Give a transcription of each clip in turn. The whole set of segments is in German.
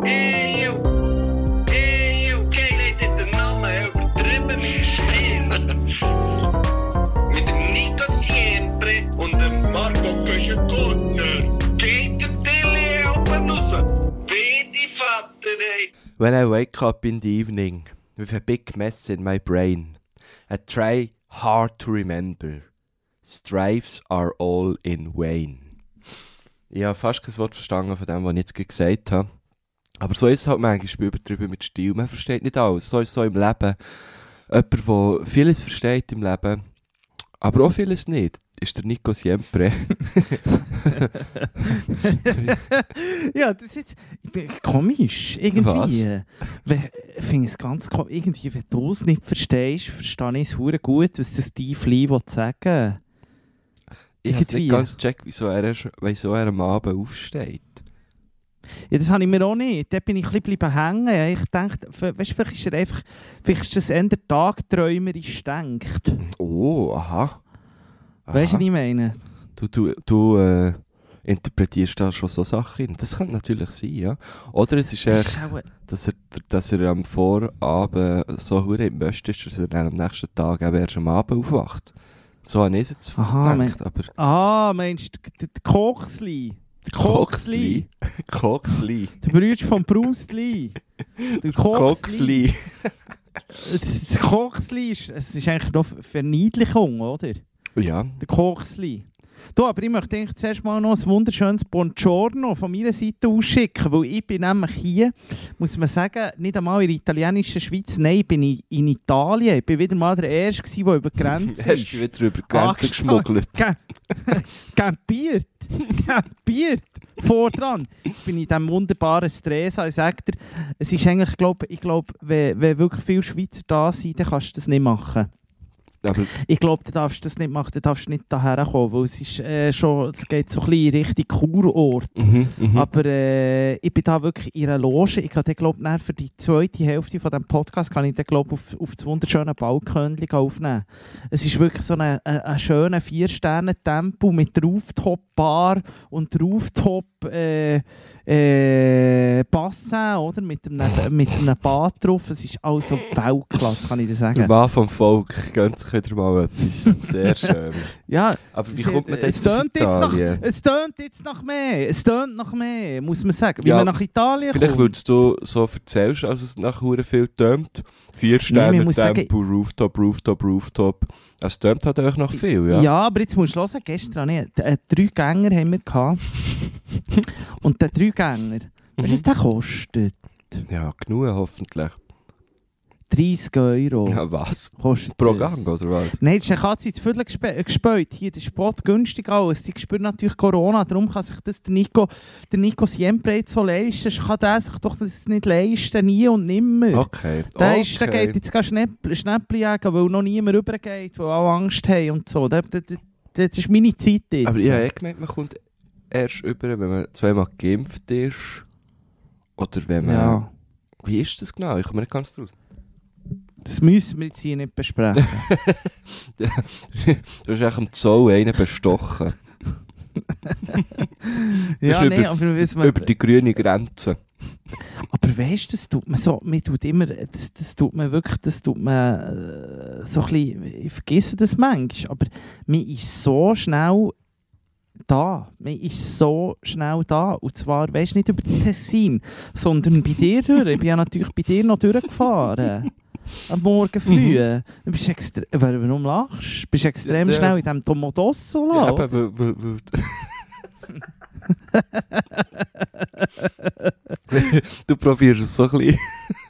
Okay, Leute, den Namen übertrieben mit Stil. Mit dem Nico Siempre und dem Marco Köschen-Gurtner. Geht der Tilly oben raus? Bitte, Vater, ey. When I wake up in the evening with a big mess in my brain, I try hard to remember. Strives are all in vain. Ich habe fast kein Wort verstanden von dem, was ich jetzt gesagt habe. Aber so ist es halt manchmal, ich bin übertrieben mit Stil. Man versteht nicht alles. So ist es so im Leben. Jemand, der vieles versteht im Leben, aber auch vieles nicht, ist der Nico Siempre. Ja, das ist jetzt komisch. Irgendwie. Ich finde es ganz komisch. Irgendwie, wenn du es nicht verstehst, verstehe ich es verdammt gut, was das Steve Lee sagen will. Ich habe nicht ganz gecheckt, wieso er am Abend aufsteht. Ja, das habe ich mir auch nicht. Dort bin ich ein bisschen hängen. Ich dachte, weißt, vielleicht ist das eher tagträumerisch denkt. Oh, aha. Weißt du, was ich meine? Du interpretierst da schon so Sachen. Das könnte natürlich sein, ja. Oder es ist dass er am Vorabend so verdammt im Möst ist, dass er dann am nächsten Tag eben erst am Abend aufwacht. So habe ich es jetzt gedacht. Meinst du, der Koksli? Der Koksli? Koksli. Der Bruder von Bruce Lee. Der Koksli. Das Koksli ist eigentlich noch Verniedlichung, oder? Ja. Der Koksli. Du, aber ich möchte eigentlich zuerst mal noch ein wunderschönes Buongiorno von meiner Seite ausschicken, weil ich bin nämlich hier, muss man sagen, nicht einmal in der italienischen Schweiz, nein, ich bin in Italien. Ich bin wieder mal der Erste, der über die Grenze ist. Hast du wieder über die Grenze geschmuggelt? Campiert. Vordran. Jetzt bin ich in diesem wunderbaren Stresa. Ich sage dir, es ist eigentlich, ich glaube, wenn wirklich viele Schweizer da sind, dann kannst du das nicht machen. Aber ich glaube, du darfst das nicht machen, du darfst nicht daher kommen, weil es ist es geht so ein bisschen in Richtung Kurort. Aber ich bin da wirklich in einer Loge. Ich kann glaube für die zweite Hälfte von diesem Podcast kann ich dann, glaub, auf das wunderschöne Balkönchen aufnehmen. Es ist wirklich so ein schöner 4-Sterne-Tempel mit Rooftop-Bar und Rooftop Bassin, oder? Mit einem Bad drauf. Es ist also Weltklasse, kann ich dir sagen. Der Mann vom Volk gönnt sich wieder mal etwas. Sehr schön. Ja, aber wie kommt man jetzt nach Italien? Es tönt jetzt nach mehr, muss man sagen. Wie man nach Italien vielleicht kommt. Vielleicht würdest du so erzählst, als es nach hure viel tönt. 4-Sterne-Tempel, Rooftop. Es tönt halt auch noch viel, ja? Ja, aber jetzt musst du hören, gestern nicht. 3 Gänger haben wir gehabt. Und der 3-Gänger, weißt du, was der kostet? Ja, genug hoffentlich. 30 €. Ja, was? Kostet pro das. Gang, oder was? Nein, das ist eine Katze ins Viertel gespäut. Hier, das Spot günstig alles. Die spüren natürlich Corona, darum kann sich das der Nico Siempre jetzt so leisten. Kann der sich doch das nicht leisten, nie und nimmer. Okay. Der geht jetzt gar Schnäppchen jagen, weil noch niemand rübergeht, weil alle Angst haben und so. Das ist meine Zeit jetzt. Aber ich habe gemerkt, man kommt erst über, wenn man 2-mal geimpft ist. Oder wenn man... Ja. Wie ist das genau? Ich komme nicht ganz draus. Das müssen wir jetzt hier nicht besprechen. Du hast eigentlich am Zoll einen bestochen. Ja, nee, aber über die grüne Grenze. Aber weißt du, das tut man so, das tut man so ein bisschen, ich vergesse das manchmal, aber man ist so schnell da. Und zwar, weißt du, nicht über das Tessin, sondern bei dir durch. Ich bin ja natürlich bei dir noch durchgefahren. Am Morgen früh. Du bist warum lachst du? Bist extrem schnell in diesem Tomodosso. Ja, aber weil du probierst es so ein bisschen.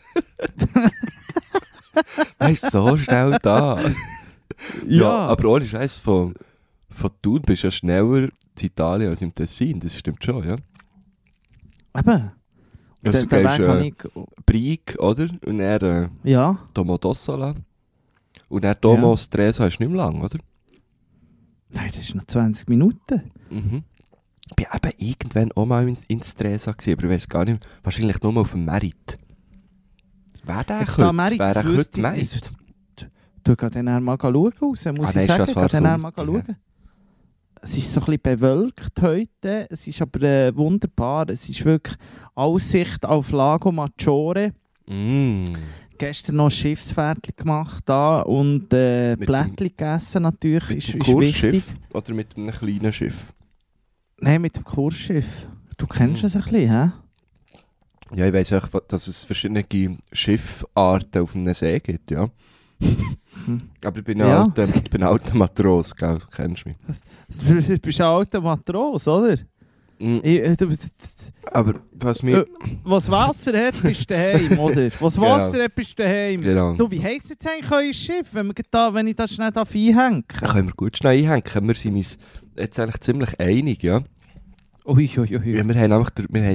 Weißt so schnell da. Ja, aber ohne Scheiß von Thun bist du ja schneller in Italien als im Tessin. Das stimmt schon, ja? Eben. Also du gehst Brig, oder? Und dann Domodossola. Und dann Stresa ist nicht mehr lang, oder? Nein, das ist noch 20 Minuten. Ich war eben irgendwann auch mal in Stresa, aber ich weiß gar nicht, wahrscheinlich nur mal auf dem Merit. Wäre der heute Merit? Du kannst dann mal schauen raus, muss ich sagen. Kannst dann mal schauen. Es ist so ein bisschen bewölkt heute, es ist aber wunderbar. Es ist wirklich Aussicht auf Lago Maggiore. Gestern noch ein Schiffsfährtchen gemacht da und Blättchen gegessen natürlich. Mit ist dem wichtig. Kursschiff oder mit einem kleinen Schiff? Nein, mit dem Kursschiff. Du kennst es ein bisschen, hä? Ja, ich weiss auch, dass es verschiedene Schiffarten auf einem See gibt, ja. Aber ich bin ein alter Matros, gell? Du kennst mich. Du bist ein alter Matros, oder? Aber was mir... Was Wasser hat, bist du daheim, oder? Was Wasser hat, bist du daheim. Genau. Du, wie heisst jetzt eigentlich euer Schiff, wenn ich das schnell einhängen darf? Da können wir gut schnell einhängen. Wir sind uns jetzt eigentlich ziemlich einig, ja. Ui. Ja, wir haben nämlich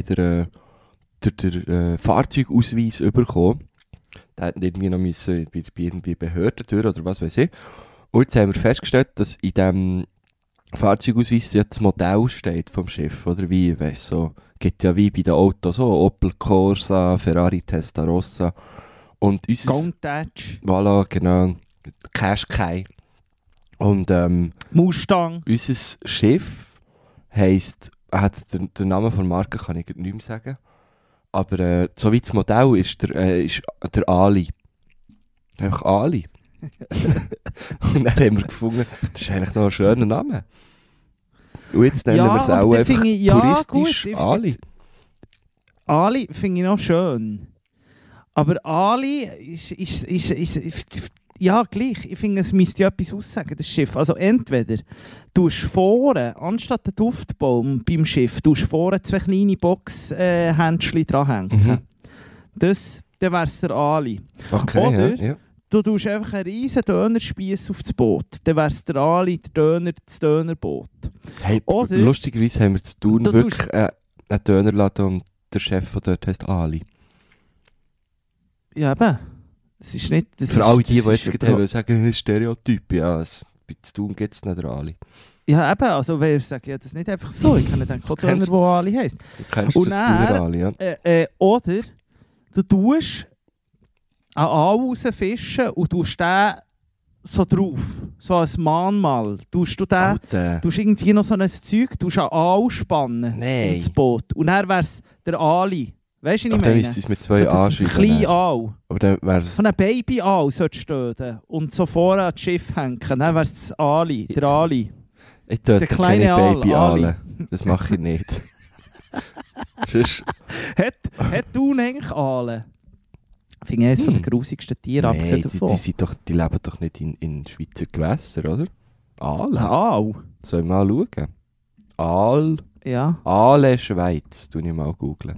den Fahrzeugausweis bekommen. Der hat irgendwie noch müssen bei irgendwie Behörden durch oder was weiß ich. Und jetzt haben wir festgestellt, dass in diesem Fahrzeugausweis ja das Modell steht vom Schiff, oder wie, weißt so, gibt ja wie bei den Autos so, Opel Corsa, Ferrari Testarossa und unser... Countach. Voilà, genau, Qashqai. Und Mustang. unser Schiff heisst, hat den Namen von der Marke kann ich nicht mehr sagen, aber so wie das Modell ist der Ali. Einfach Ali. Und dann haben wir gefunden, das ist eigentlich noch ein schöner Name. Und jetzt nennen wir es auch einfach puristisch Ali. Ali finde ich noch schön. Aber Ali ist ja, gleich. Ich finde, es müsste ja etwas aussagen, das Schiff. Also entweder du hast vorne, anstatt den Duftbaum beim Schiff, du hast vorne 2 kleine Boxhändchen dranhängen. Dann wäre es der Ali. Okay, oder ja. du tust einfach einen riesen Dönerspieß auf das Boot. Dann wäre es der Ali, das Dönerboot. Hey, oder, lustigerweise haben wir zu tun wirklich einen Dönerladen und der Chef von dort heisst Ali. Ja, eben. Das ist nicht... Das für ist, alle die jetzt gerade gerade sagen, Stereotyp, ja, bei zu tun gibt es nicht der Ali. Ja, eben, also wenn ich sage, ja, das ist nicht einfach so. Ich kenne dann keinen Döner, der Ali heisst. Du kennst den Ali, ja. Oder du tust einen Aal rausfischen und tust den so drauf, so als Mahnmal. Tust irgendwie noch so ein Zeug, tust einen Aal spannen ins Boot. Und dann wäre es der Ali. Weißt du, was ich meine? Dann müsste es mit 2 anschreiben. Ein kleiner Aal. Aber dann wär's... So ein Baby-Aal sollte stehen und so vorne an das Schiff hängen. Dann wäre es der Ali. Ich töte kleine keine Baby-Aale. Das mache ich nicht. Hat du eigentlich Aale? Ich finde eines der grusigsten Tiere, abgesehen davon. Die leben doch nicht in Schweizer Gewässern, oder? Aale? Aal? Soll ich mal schauen? Aal? Ja. Aale Schweiz, tu ich mal googlen.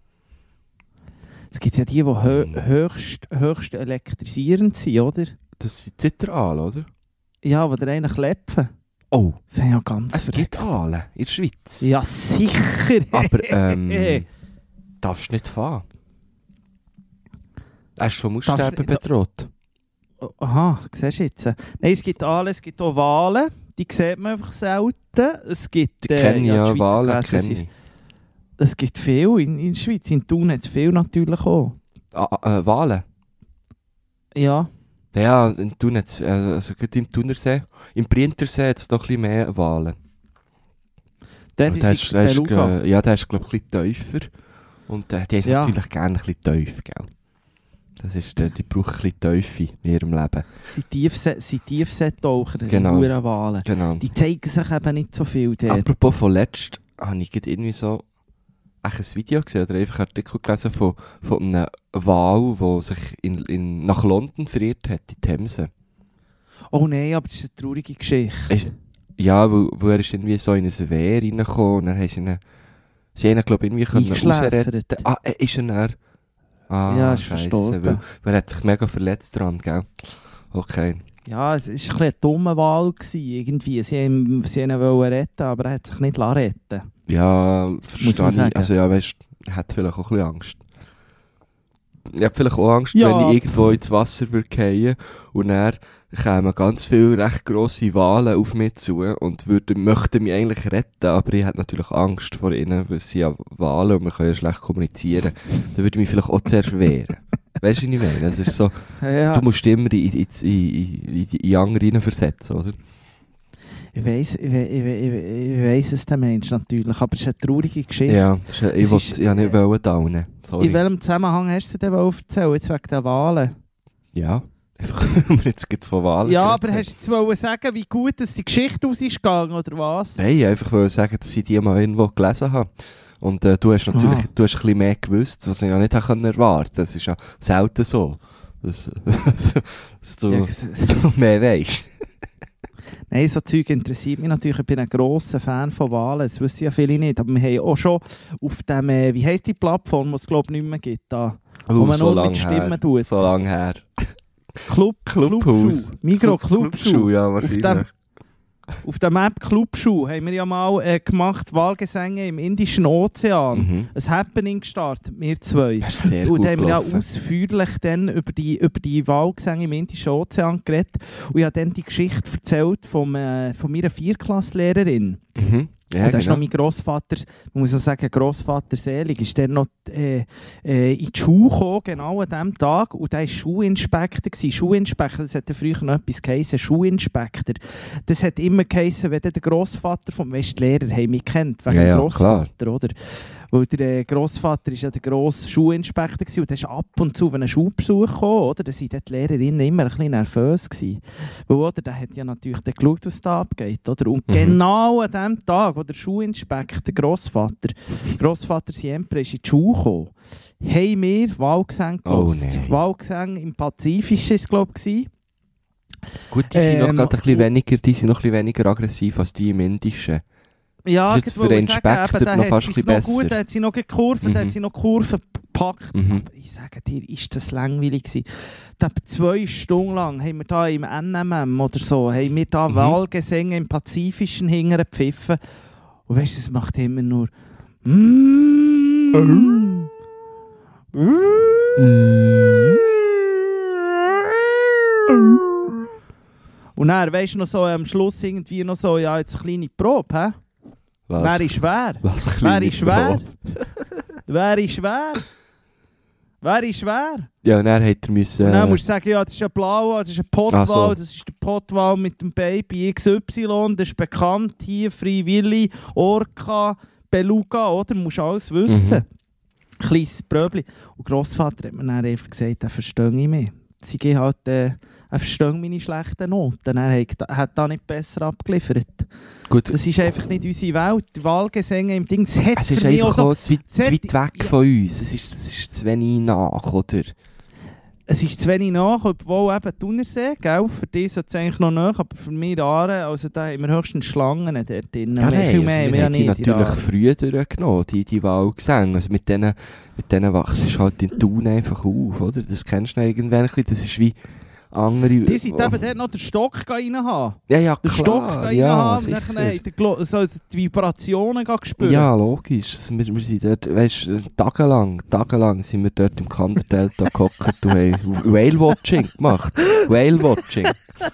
Es gibt ja die höchst elektrisierend sind, oder? Das sind Zitteraale, oder? Ja, die dir einen klepfen. Oh, finde ich ja ganz es gibt Aale in der Schweiz. Ja, sicher. Aber darfst nicht fahren. Er ist vom Aussterben bedroht. Aha, siehst du jetzt. Nein, es gibt Aale, es gibt auch Wale. Die sieht man einfach selten. Es gibt... Die kenne ich ja, Wale kenne ich. Es gibt viel in der Schweiz. In Thun hat es viel natürlich auch. Wale? Ja. Ja, in Thun hat es, also gerade im Thunersee, im Brientersee hat es noch ein bisschen mehr Wale. Der ist Beluga. Ja, der ist glaube ich ein bisschen tiefer. Und die haben natürlich gerne ein bisschen tief, gell? Das ist, die brauchen ein bisschen Tiefe in ihrem Leben. Sie Tiefseetaucher, genau. Die Wale. Genau. Die zeigen sich eben nicht so viel dort. Apropos von letzt, habe ich irgendwie so ein Video gesehen oder einfach einen Artikel gelesen von einem Wal, der sich nach London verirrt hat, in die Themse. Oh nein, aber das ist eine traurige Geschichte. Ja, wo er ist irgendwie so in ein Wehr reingekommen und dann haben sie ihn glaube ich irgendwie rausretten. Ist er ja, ist verstorben. Weil er hat sich mega verletzt dran, gell? Okay. Ja, es war ein dummer Wahl irgendwie. Sie ihn retten, aber er hat sich nicht retten. Ja, verstehe ich. Also ja, weißt du, er hat vielleicht auch ein bisschen Angst. Ich habe vielleicht auch Angst, wenn ich irgendwo ins Wasser fallen und dann kämen ganz viele recht grosse Wale auf mich zu und möchten mich eigentlich retten, aber ich habe natürlich Angst vor ihnen, weil sie ja Wale und wir können ja schlecht kommunizieren. Dann würde ich mich vielleicht auch zuerst wehren. Weißt du, was ich meine? Es ist so, du musst immer in die andere versetzen, oder? Ich weiss es, der Mensch natürlich, aber es ist eine traurige Geschichte. Ja, ich wollte ja nicht downen. In welchem Zusammenhang hast du dir denn erzählt, jetzt wegen der Wahlen? Ja, einfach, wenn wir jetzt gerade von Wahlen Ja, geredet aber haben. hast du jetzt wollen sagen, wie gut dass die Geschichte aus ist gegangen, oder was? Nein, einfach wollte sagen, dass ich die mal irgendwo gelesen habe. Und du hast natürlich du hast ein bisschen mehr gewusst, was ich ja nicht erwarten konnte. Das ist ja selten so, dass du mehr weisst. Nein, so Zeug interessiert mich natürlich. Ich bin ein grosser Fan von Wahlen. Das wissen ja viele nicht. Aber wir haben auch schon auf dem, wie heisst die Plattform, die es glaube ich nicht mehr gibt, da, wo man so nur mit Stimmen tut. So lange her. Clubschuh. Migro Clubschuh. Ja, wahrscheinlich. Auf der Map Clubschuh haben wir ja mal gemacht, Wahlgesänge im Indischen Ozean. Ein Happening gestartet, wir zwei. Das ist sehr und gut da haben wir ja gelaufen. ausführlich dann über die Wahlgesänge im Indischen Ozean geredet. Und ich habe dann die Geschichte erzählt von meiner Vierklasslehrerin. Ja, und da ist genau. noch mein Grossvater, man muss auch sagen, Grossvater selig, ist dann noch in die Schule gekommen, genau an diesem Tag, und der war Schulinspektor. Schulinspektor, das hat ja früher noch etwas geheißen, Schulinspektor. Das hat immer geheißen, wenn der Grossvater vom Westlehrer haben mich kennt, wegen dem Grossvater, oder? Weil der Grossvater ist ja der grosse Schulinspektor gewesen, und der ist ab und zu, wenn ein Schulbesuch kam, oder, dann waren die Lehrerinnen immer ein bisschen nervös gewesen. Weil, oder, der hat ja natürlich dann geschaut, was da abgeht, oder? Und genau an dem Tag, wo der Schulinspektor, der Grossvater Siempre, ist in die Schule gekommen, haben wir Wahlgesänge gehört. Wahlgesänge im Pazifischen, glaube ich. Gut, die sind noch ein bisschen weniger aggressiv als die im Indischen. Ja, das ist jetzt für den Inspektor noch fast ein bisschen besser. Gut, da hat sie noch gekurven, da hat sie noch Kurven gepackt. Aber ich sage dir, ist das langweilig gewesen. Etwa 2 Stunden lang haben wir da im NMM oder so, haben wir da Wahlgesänge im Pazifischen hingepfiffen. Und weißt du, es macht immer nur und dann, weißt du, noch so am Schluss irgendwie noch so, ja, jetzt eine kleine Probe, hä? Was? Wer ist wer? Was Wer ist wer? Wer ist wer? Wer ist wer? Ja, und dann hat er müssen... Und dann musst du sagen, ja, das ist ein Blauer, das ist ein Pottwal, so. Das ist der Pottwal mit dem Baby XY, das ist bekannt hier, Free Willy, Orca, Beluga, oder? Du musst alles wissen. Kleines Bröbli. Und Grossvater hat mir dann einfach gesagt, er verstehe ich mehr. Sie gehen halt, er verstehe meine schlechten Noten. Er hat da nicht besser abgeliefert. Gut. Das ist einfach nicht unsere Welt. Die Wahlgesänge im Ding, es hat Es ist für mich einfach auch auch so, zu weit weg von uns. Es ist zu wenig nach, oder? es ist zu wenig nach, obwohl eben Thunersee, gell? Für die ist es eigentlich noch nach, aber für mich Aare, also da haben wir höchstens Schlangen dort drin. Ja, nein, Viel mehr also haben wir wir ja haben die nicht. natürlich früh durchgenommen, die Wahlgesänge. Also mit denen wachst du halt in Thun einfach auf, oder? Das kennst du noch irgendwann ein bisschen. Das ist wie andere... Die sind eben dort noch den Stock reinhaben. Ja, Den Stock klar. reinhaben, sicher. und dann so die Vibrationen gespürt. Ja, logisch. Also wir sind dort, weißt, tagelang sind wir dort im Kanderdelta gehockt und haben Whale-Watching gemacht. Whale-Watching.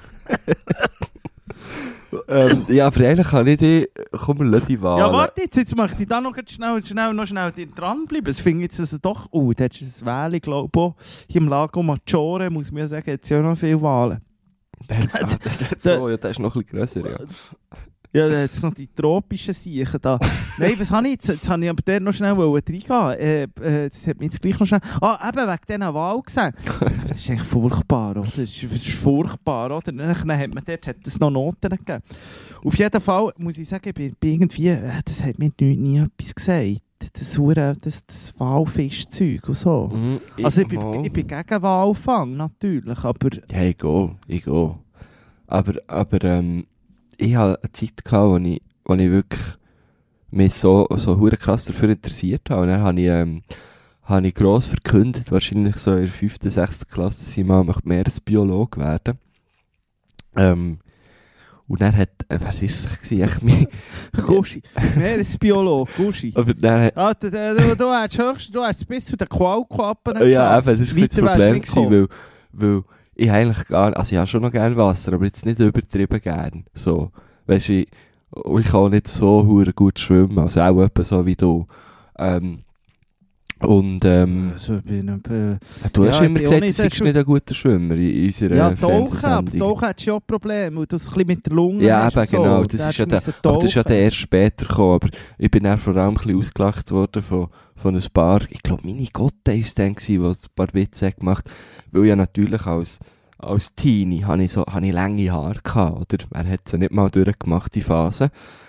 Ja, aber eigentlich kann ich die... Komm, wir lassen die Wahl. Ja, warte jetzt möchte ich da noch schnell dranbleiben. Das finde ich jetzt also doch... da hat es ein Wähle, glaube ich, auch. Hier im Lago Maggiore, muss man ja sagen, hat es ja noch viele Wahlen. So, ja, der ist noch ein bisschen grösser, ja. Ja, da hat es noch die tropischen Siechen da. Nein, was habe ich jetzt? Jetzt habe ich aber dort noch schnell reingehen. Das hat mich jetzt gleich noch schnell... eben wegen diesen Wahlgesängen. Das ist eigentlich furchtbar, oder? Das ist furchtbar, oder? Dann hat man dort es noch Noten gegeben. Auf jeden Fall muss ich sagen, ich bin irgendwie... das hat mir nie etwas gesagt. Das Walfischzeug und so. Also ich bin gegen Walfang, natürlich, aber... Ja, ich gehe. Aber ich hatte eine Zeit, wo ich wirklich mich so hure krass dafür interessiert habe. Und dann habe ich gross verkündet, wahrscheinlich so in der 5., 6. Klasse, ich möchte Meeresbiologe werden. Und dann hat, was ist es gewesen? Guschi, Meeresbiologe, Guschi. Aber dann du hast bis zu den Qualquappen ja, eben, das war das Problem gewesen, weil ich eigentlich also ich habe schon noch gerne Wasser, aber jetzt nicht übertrieben gern. So, weißt du, ich kann auch nicht so hure gut schwimmen, also auch etwa so wie du. Und Und Also, du hast ja, immer ich bin auch gesagt, du nicht seist nicht ein guter Schwimmer in unserer ja, Tauchen, aber Fernsehsendung. Tauchen hat schon Probleme, weil du es ein bisschen mit der Lunge Ja, hast eben, und so. genau. Da Das ist hast ja du der, müssen aber das ist ja tauchen. der erst später gekommen. Aber ich bin dann vor allem ein bisschen ausgelacht worden von ein paar, ich glaube, meine Gotte war es dann, die ein paar Witze hat gemacht. Weil ja natürlich als Teenie habe ich lange Haare gehabt, oder? Er hat sie nicht mal durchgemacht, die Phase.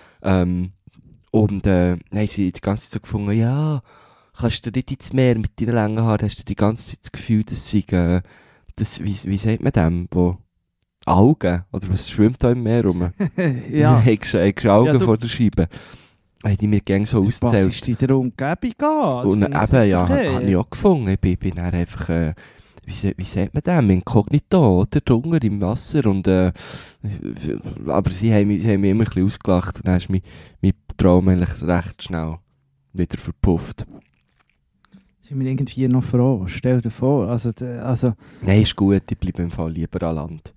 Und dann haben sie die ganze Zeit so gefunden, ja, kannst du nicht ins Meer mit deinen langen Haaren, hast du die ganze Zeit das Gefühl, dass sie, wie sagt man dem, wo Augen, oder was schwimmt da im Meer rum? Ja. Hast du Augen Ja, du- vor der Scheibe? Haben die mir gerne so Was ausgezählt. ist in der Umgebung an? Und eben, ja, habe ich auch gefunden. Ich bin dann einfach, wie sagt man das? Inkognito, oder? Drunter im Wasser. Und, aber sie haben mich immer ein bisschen ausgelacht. Und dann ist mein Traum eigentlich recht schnell wieder verpufft. Sind wir irgendwie noch froh? Stell dir vor. Also, Nein, ist gut, ich bleibe im Fall lieber an Land.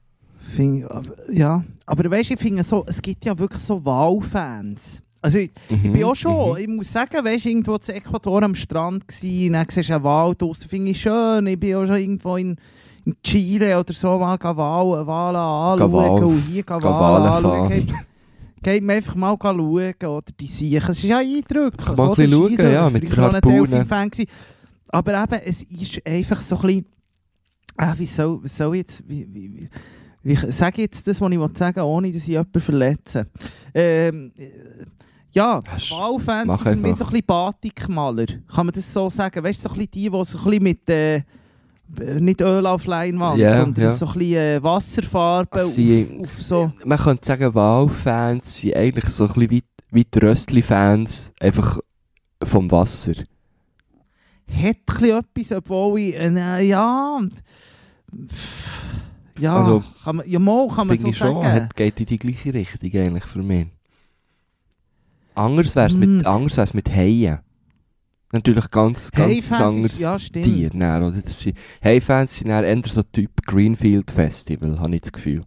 ja. Aber weißt du, ich finde so, es gibt ja wirklich so Walfans. Also ich bin auch schon, ich muss sagen, weißt du, irgendwo in Ecuador am Strand gsi, dann siehst du einen Wal draussen, finde ich schön. Ich bin auch schon irgendwo in Chile oder so, mal Wale anschauen und hier Wale anschauen. Geht mir einfach mal schauen, oder die Siechen. Es ist ja eindrücklich. Mal ein bisschen schauen, ja, mit der Harpune. Aber eben, es ist einfach so ein bisschen, wie soll jetzt, wie sage ich jetzt das, was ich sagen will, ohne dass ich jemanden verletze? Ja, Walfans sind für mich so ein bisschen Batikmaler. Kann man das so sagen? Weißt du, so ein bisschen die so ein bisschen mit nicht Öl auf Leinwand, sondern so ein bisschen Wasserfarbe auf so... Man könnte sagen, Walfans sind eigentlich so ein bisschen wie die Röstli-Fans, einfach vom Wasser. Hat ein bisschen etwas, obwohl ich... Also, kann man so schon, sagen. Geht in die gleiche Richtung eigentlich für mich. Anders wäre es mit Haien. Natürlich ganz anderes Tier. Dann, oder? Haifans sind eher so Typ Greenfield Festival, habe ich das Gefühl.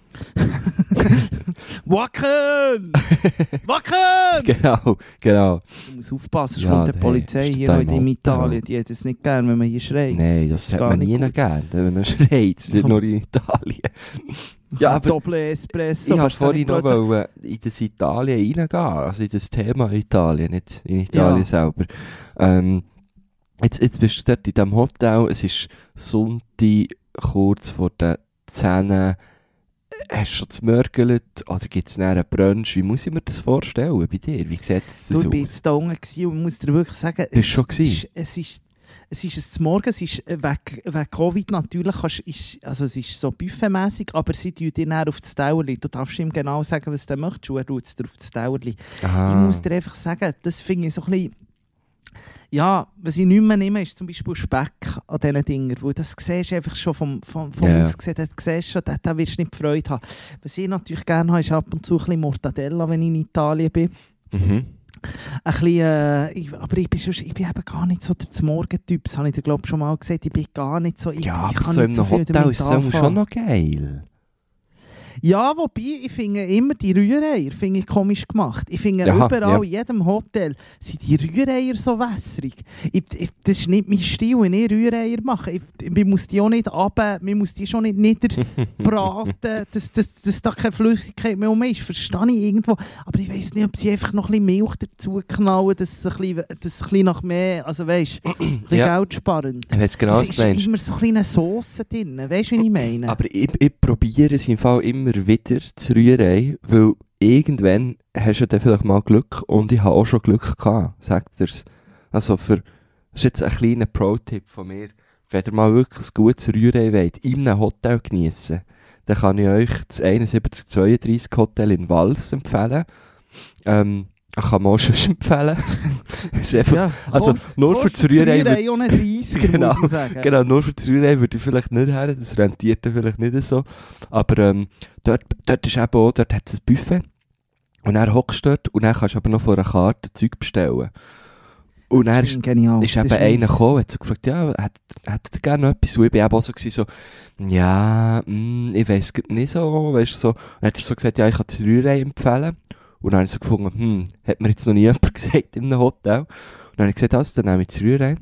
Wacken! Wacken! Genau. Du musst aufpassen, es kommt die Polizei hier in Italien. Die hat es nicht gern, wenn man hier schreit. Nein, das hat man nie gern, wenn man schreit. Es ist nicht nur in Italien. Ja, aber Doppel Espresso. Ich wollte vorhin noch in das Italien reingehen, also in das Thema Italien, nicht in Italien selber. Jetzt bist du dort in diesem Hotel, es ist Sonntag, kurz vor den 10. Hast du schon gemörgelt oder gibt es einen Brunch? Wie muss ich mir das vorstellen bei dir? Wie sieht das aus? Ich war jetzt da unten und muss dir wirklich sagen, Bist du schon gewesen? Es ist Morgen, es ist wegen Covid natürlich, also es ist so buffetmässig, aber sie tun dir dann auf das Tauerli. Du darfst ihm genau sagen, was du möchtest, und er tut es dir auf das Tauerli. Ich muss dir einfach sagen, das finde ich so ein bisschen... Ja, was ich nicht mehr nehme, ist zum Beispiel Speck an diesen Dingen, weil das siehst du einfach schon vom Aussehen, das siehst du schon, da wirst du nicht Freude haben. Was ich natürlich gerne habe, ist ab und zu ein bisschen Mortadella, wenn ich in Italien bin. Ein bisschen, aber ich bin eben gar nicht so der Morgentyp, das habe ich dir glaube ich schon mal gesagt, ich bin gar nicht so... Ja, aber so in einem Hotel ist es schon noch geil. Ja, wobei, ich finde immer die Rühreier komisch gemacht. Ich finde überall, in jedem Hotel, sind die Rühreier so wässrig. Das ist nicht mein Stil, wenn ich Rühreier mache. Man muss die auch nicht man muss die schon nicht niederbraten, dass da keine Flüssigkeit mehr ist. Verstehe ich irgendwo. Aber ich weiss nicht, ob sie einfach noch ein bisschen Milch dazu knallen, dass es ein bisschen nach mehr, also weisst, ein bisschen geldsparend. Ich weiss genau, es ist immer so ein bisschen eine Sauce drin, weisst du, was ich meine? Aber ich probiere es im Fall immer wieder zu Rührei, weil irgendwann hast du dann vielleicht mal Glück und ich habe auch schon Glück gehabt, sagt er's. Also das ist jetzt ein kleiner Pro-Tipp von mir. Wenn ihr mal wirklich ein gutes Rührei wollt, in einem Hotel geniessen, dann kann ich euch das 7132 Hotel in Vals empfehlen. Ich kann man auch schon empfehlen. Also nur für das Rührei... auch nicht 30er, genau, muss man sagen. Genau, nur für das Rührei würde ich vielleicht nicht her, das rentiert dann vielleicht nicht so. Aber dort ist eben auch, dort hat es ein Buffet. Und dann hockst du dort und dann kannst du aber noch vor einer Karte Zeug bestellen. Und dann ist eben einer gekommen und hat so gefragt, ja, hättet ihr gerne noch etwas? Und ich war eben auch so, ja, ich weiss nicht so, weißt du, so. Und dann hat er so gesagt, ja, ich kann das Rührei empfehlen. Und dann habe ich so gefunden, hat mir jetzt noch nie jemand gesagt in einem Hotel. Und dann habe ich gesagt, also, dann nehme ich das Rührei.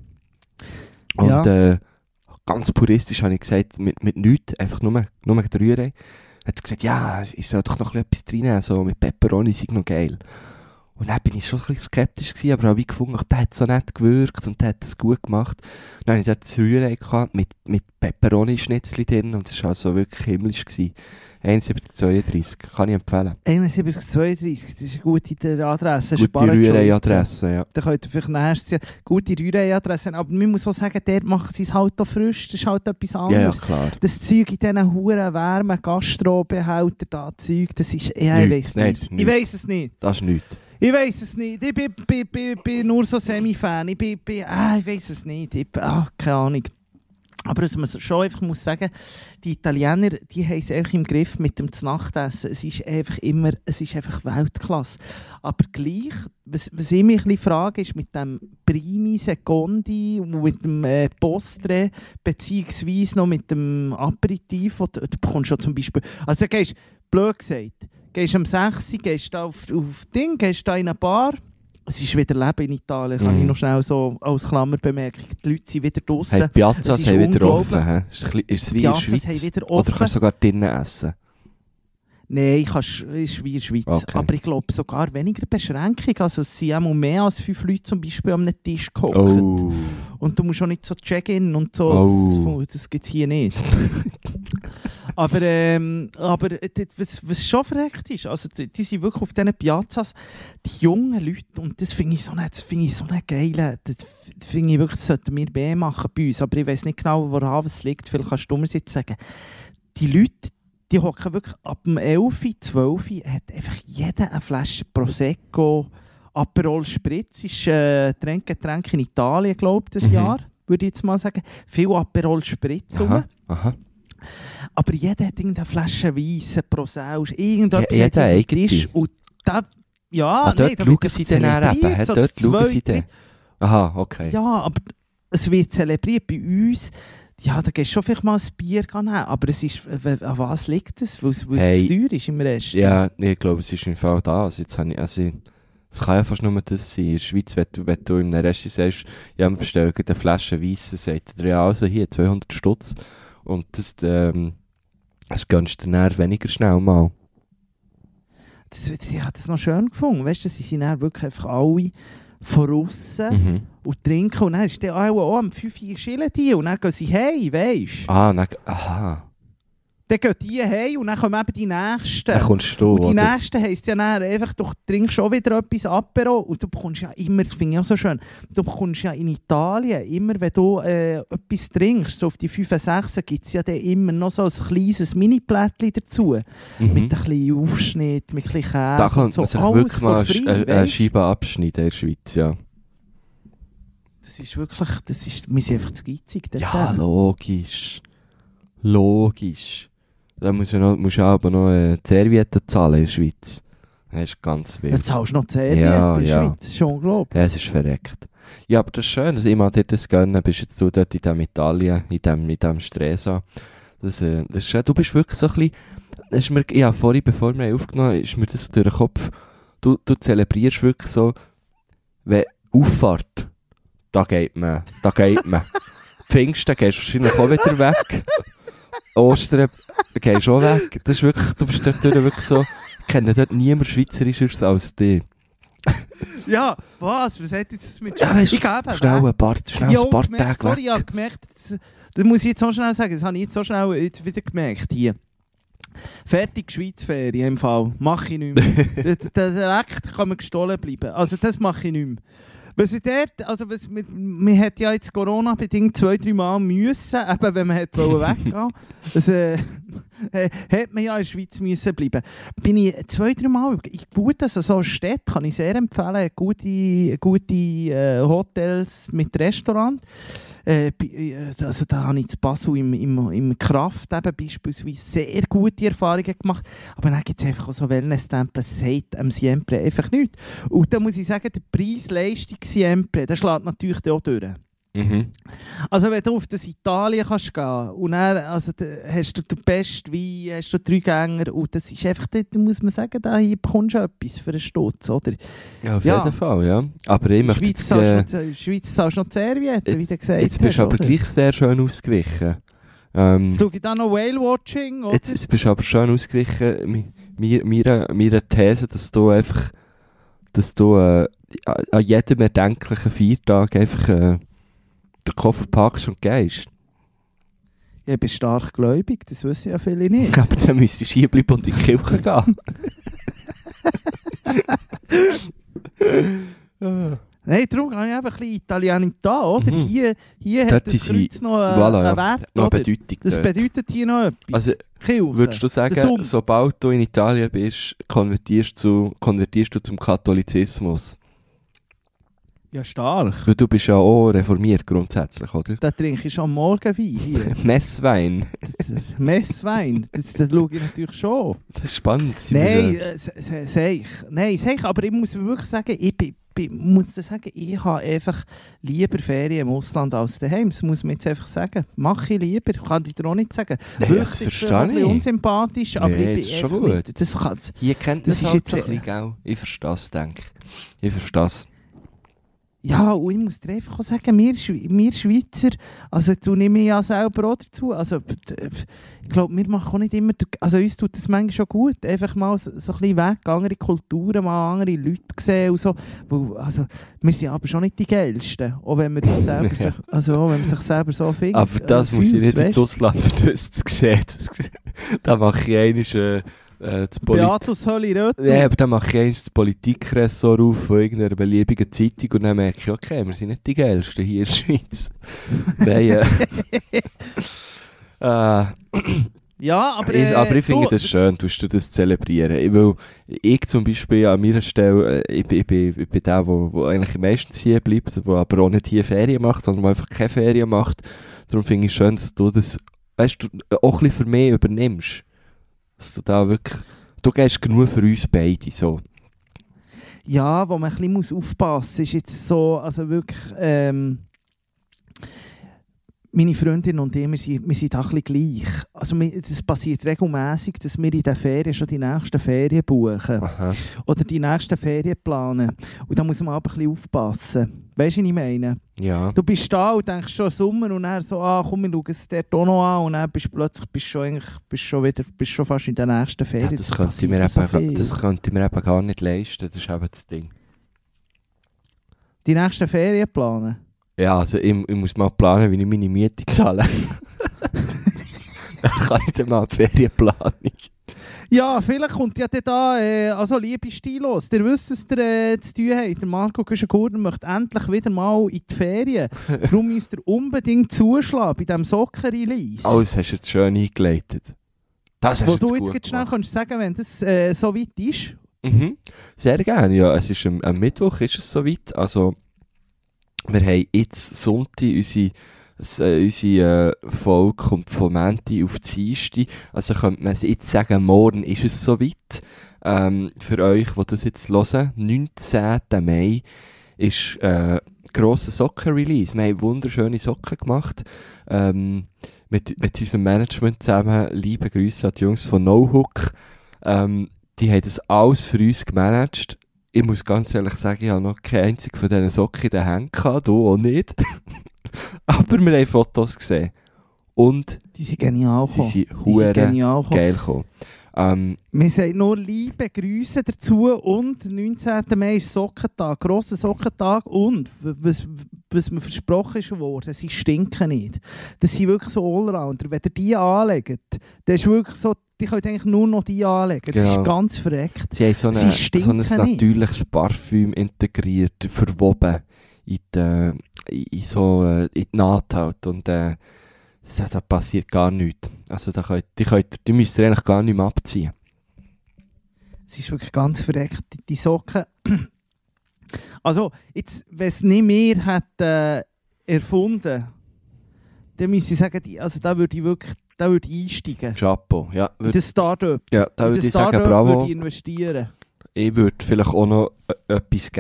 Und ganz puristisch habe ich gesagt, mit nichts, einfach nur der Rührei. Hat gesagt, ja, ich soll doch noch etwas reinnehmen, so mit Pepperoni, sei noch geil. Und dann bin ich schon ein bisschen skeptisch gewesen, aber habe ich gefunden, der hat so nett gewirkt und der hat es gut gemacht. Und dann hatte ich dort das Rührei gehabt, mit Pepperoni-Schnitzli drin und es war also wirklich himmlisch gewesen. 71,32, kann ich empfehlen. 71,32, das ist eine gute Adresse. Gute Rührei-Adresse, ja. Da könnt ihr vielleicht nächstes Jahr gute Rührei-Adresse, aber man muss auch sagen, dort machen sie es halt auch frisch, das ist halt etwas anderes. Ja, klar. Das Zeug in diesen huren Wärme, Gastrobehälter, das Zeug, das ist, ich weiss nicht. Ich weiss es nicht. Das ist nichts. Ich weiss es nicht. Ich bin nur so Semi-Fan. Ich weiss es nicht. Keine Ahnung. Aber was man schon einfach muss sagen, die Italiener, die haben es einfach im Griff mit dem Nachtessen. Es ist einfach Weltklasse. Aber gleich, was ich mich ein bisschen frage, ist mit dem Primi Secondi, mit dem Postre, beziehungsweise noch mit dem Aperitif, du bekommst schon zum Beispiel, also da gehst, blöd gesagt, gehst am 6 Uhr, gehst da auf Ding, gehst da in eine Bar. Es ist wieder Leben in Italien, kann ich noch schnell so als Klammerbemerkung. Die Leute sind wieder draussen. Hey, Piazzas haben wieder offen. Ist es wie in der Schweiz? Oder kannst du sogar drinnen essen? Nein, es ist wie in der Schweiz. Okay. Aber ich glaube sogar weniger Beschränkung. Also es sind auch mehr als 5 Leute zum Beispiel an einem Tisch gehockt. Oh. Und du musst auch nicht so Check-in und so. Das gibt es hier nicht. aber was schon verreckt ist, also die sind wirklich auf diesen Piazzas, die jungen Leute, und das finde ich so eine geile, das finde ich wirklich, das sollten wir mehr machen bei uns, aber ich weiss nicht genau, woran es liegt, vielleicht kannst du mir jetzt sagen. Die Leute, die hocken wirklich ab dem 11, 12, hat einfach jeder eine Flasche Prosecco, Aperol Spritz, ist Getränk in Italien, glaube ich, das Jahr, würde ich jetzt mal sagen. Viel Aperol Spritz rum. Aha. Aber jeder hat irgendeine Flasche Weisse, Prosecco, irgendetwas jeder auf dem Tisch. Und da, dort schauen sie dann eben. Dort schauen sie dann. Aha, okay. Ja, aber es wird zelebriert bei uns. Ja, da gehst du schon vielleicht mal ein Bier nehmen, aber es ist, an was liegt es? Weil es teuer ist im Rest. Ja, ich glaube, es ist im Fall da. Also jetzt es kann ja fast nur das sein. In der Schweiz, wenn du in einem Rest sagst, ja, wir bestellen eine Flasche Weisse, sagt der ja, also hier 200 Stutz. Und das gönnst du dann weniger schnell mal. Ich habe das noch schön gefunden. Weißt du, sie sind dann wirklich einfach alle von aussen und trinken. Und dann ist der auch am 5 Uhr chillen die und dann gehen sie hey, weisst du? Aha. Dann gehen die hey und dann kommen eben die Nächsten. Dann kommst du, und die oder? Nächsten heisst ja dann einfach, du trinkst schon wieder etwas Apero und du bekommst ja immer, das finde ich auch so schön, du bekommst ja in Italien, immer wenn du etwas trinkst, so auf die 5, 6, gibt es ja dann immer noch so ein kleines Mini-Plättchen dazu. Mit ein bisschen Aufschnitt, mit ein bisschen Käse. Da kann man so. sich Alles wirklich mal eine Scheibe abschneiden in der Schweiz, ja. Das ist wirklich, wir sind einfach zu geizig. Ja, logisch. Da musst du aber noch die Serviette zahlen in der Schweiz. Das ist ganz wild. Jetzt zahlst du noch die Serviette in der Schweiz, das ist schon unglaublich. Ja, es ist verreckt. Ja, aber das ist schön, dass ich mal dir das gönnen. Bist jetzt du dort in diesem Italien, in diesem Stresa. Das ist schön. Du bist wirklich so ein bisschen, ja, vorhin, bevor wir aufgenommen haben, ist mir das durch den Kopf, du zelebrierst wirklich so, wenn Auffahrt, da geht man. Pfingsten gehst du wahrscheinlich auch wieder weg. Ostern gehst du auch weg. Das ist wirklich, du bist dort wirklich so, ich kenne dort niemand Schweizerisches als dich. Ja, was hat jetzt mit ja, weißt, schnell ein paar Tage sorry, ich habe gemerkt, das muss ich jetzt so schnell sagen, das habe ich jetzt so schnell jetzt wieder gemerkt hier. Fertig Schweizferien im Fall, mache ich nicht mehr. Direkt kann man gestohlen bleiben, also das mache ich nicht mehr. Man hat ja jetzt Corona-bedingt 2-3 Mal müssen, eben wenn man weggehen wollte. Hat man ja in der Schweiz müssen bleiben. Bin ich 2-3 Mal in Gutes, also so Städte, kann ich sehr empfehlen. Gute Hotels mit Restaurant. Also da habe ich zu Basel im Kraft eben beispielsweise sehr gute Erfahrungen gemacht. Aber dann gibt es einfach auch so Wellness-Tempel, sagt am Siempre einfach nichts. Und da muss ich sagen, der Preis-Leistung Siempre, der schlägt natürlich auch durch. Mhm. Also wenn du auf das Italien kannst gehen und dann, also, hast du den besten Wein, hast du 3 Gänger und das ist einfach, da muss man sagen, da hier bekommst du etwas für einen Stutz, oder? Ja, auf jeden Fall, ja. Aber ich In möchte der Schweiz zahlst du noch die Serviette, wie du gesagt hast. jetzt bist du aber oder? gleich sehr schön ausgewichen. Jetzt schaue ich da noch Whale-Watching, oder? Jetzt bist du aber schön ausgewichen. Meiner These, dass du einfach, an jedem erdenklichen Feiertag einfach den Koffer packst und gehst. Ja, ich bin stark gläubig, das wissen ja viele nicht. Aber dann müsstest du hier bleiben und in die Kirche gehen. Nein, darum habe ich einfach ein bisschen Italianità, oder? Mhm. Hier Dort hat das sind sie- Kreuz noch Voilà, ja. einen Wert, Noch oder? Bedeutung Das dort. bedeutet hier noch etwas. Also, Kirche. würdest du Der sagen, Sonntag. sobald du in Italien bist, konvertierst du zum Katholizismus? Ja, stark. Weil du bist ja auch reformiert grundsätzlich, oder? Da trinke ich schon am Morgen Wein hier. Messwein. Das Messwein, das schaue ich natürlich schon. Das ist spannend. Sind Nein, wir, sag ich. Aber ich muss wirklich sagen, ich habe einfach lieber Ferien im Ausland als daheim. Das muss man jetzt einfach sagen. Mache ich lieber, kann ich dir auch nicht sagen. Nein, Wirklich, das ist verstehe vielleicht ein bisschen ich. unsympathisch, aber Nee, ich das bin ist schon einfach gut. nicht. Das kann, Hier kennt man das es ist halt jetzt- so ein bisschen, gell? Ich verstehe es, denke ich. Ich verstehe es. ja, und ich muss dir einfach auch sagen, wir Schweizer, also du nimmst mich ja selber auch dazu, also ich glaube, wir machen auch nicht immer, also uns tut das manchmal schon gut, einfach mal so ein bisschen weg, andere Kulturen, mal andere Leute sehen und so, weil, also wir sind aber schon nicht die Geilsten, auch wenn wir uns selber, also auch wenn man sich selber so findet. Aber das muss ich nicht ins Ausland für das zu sehen. Da mache ich einmal das Beatus Hölli Röttl. Ja, aber dann mache ich einmal das Politikressort auf von irgendeiner beliebigen Zeitung und dann merke ich, okay, wir sind nicht die Geilsten hier in der Schweiz. Nein, Ja, aber aber ich finde du- das schön, tust du das zelebrieren. Weil ich zum Beispiel an meiner Stelle, ich bin der, der eigentlich meistens hier bleibt, der aber auch nicht hier Ferien macht, sondern der einfach keine Ferien macht. Darum finde ich schön, dass du das, weißt du, auch ein bisschen für mich übernimmst. Dass du da wirklich, du gehst genug für uns beide, so. Ja, wo man ein bisschen aufpassen muss, ist jetzt so, also wirklich, meine Freundin und ich, wir sind da ein bisschen gleich. Also das passiert regelmässig, dass wir in den Ferien schon die nächsten Ferien buchen. Aha. Oder die nächsten Ferien planen. Und da muss man aber ein bisschen aufpassen. Weißt du, was ich meine? Ja. Du bist da und denkst schon Sommer und dann so, komm, wir schauen es dort auch noch an. Und dann bist du plötzlich schon fast in den nächsten Ferien. Ja, das könnte ich mir eben gar nicht leisten, das ist eben das Ding. Die nächsten Ferien planen? Ja, also ich muss mal planen, wie ich meine Miete zahle. Dann kann ich dann mal die Ferienplanung. Ja, vielleicht kommt ja dann da, also liebe Stilos, ihr wisst, dass ihr zu tun habt. Der Marco Güschen-Gurner möchte endlich wieder mal in die Ferien. Darum müsst ihr unbedingt zuschlagen bei diesem Socken-Release. Alles hast du jetzt schön eingeleitet. Das hast Wo du du jetzt jetzt gut schnell gemacht. kannst sagen, wenn das so weit ist. Mhm. Sehr gerne, ja. Es ist am Mittwoch ist es soweit. Also, wir haben jetzt Sonntag unsere Folge kommt von Montag auf Dienstag. Also könnte man jetzt sagen, morgen ist es soweit. Für euch, die das jetzt hören, 19. Mai ist grosser Socken-Release. Wir haben wunderschöne Socken gemacht. Mit unserem Management zusammen. Liebe Grüße an die Jungs von No Hook. Die haben das alles für uns gemanagt. Ich muss ganz ehrlich sagen, ich habe noch keine einzige von diesen Socken in den Händen gehabt, du auch nicht. Aber wir haben Fotos gesehen. Und Die sind genial sie gekommen. sind Die sind hure genial gekommen. geil gekommen. Wir sagen nur liebe Grüße dazu und 19. Mai ist Sockentag, grosser Sockentag und was mir versprochen ist worden, sie stinken nicht. Das sind wirklich so Allrounder. Wenn ihr die anlegt, dann ist wirklich so, die könnt eigentlich nur noch die anlegen. Das Genau. ist ganz verreckt. Sie haben so Sie ein stinken nicht. natürliches Parfüm integriert, verwoben in die Naht halt. Und da passiert gar nichts. Also die müsst ihr eigentlich gar nicht mehr abziehen. Es ist wirklich ganz verreckt. Die Socken. Also, jetzt, wenn es nicht mehr hat erfunden, dann müsste ich sagen, da würde ich einsteigen. Chapeau. Ja, In das Startup. da In würde das ich sagen, Startup bravo. würde ich investieren. Ich würde vielleicht auch noch etwas geben.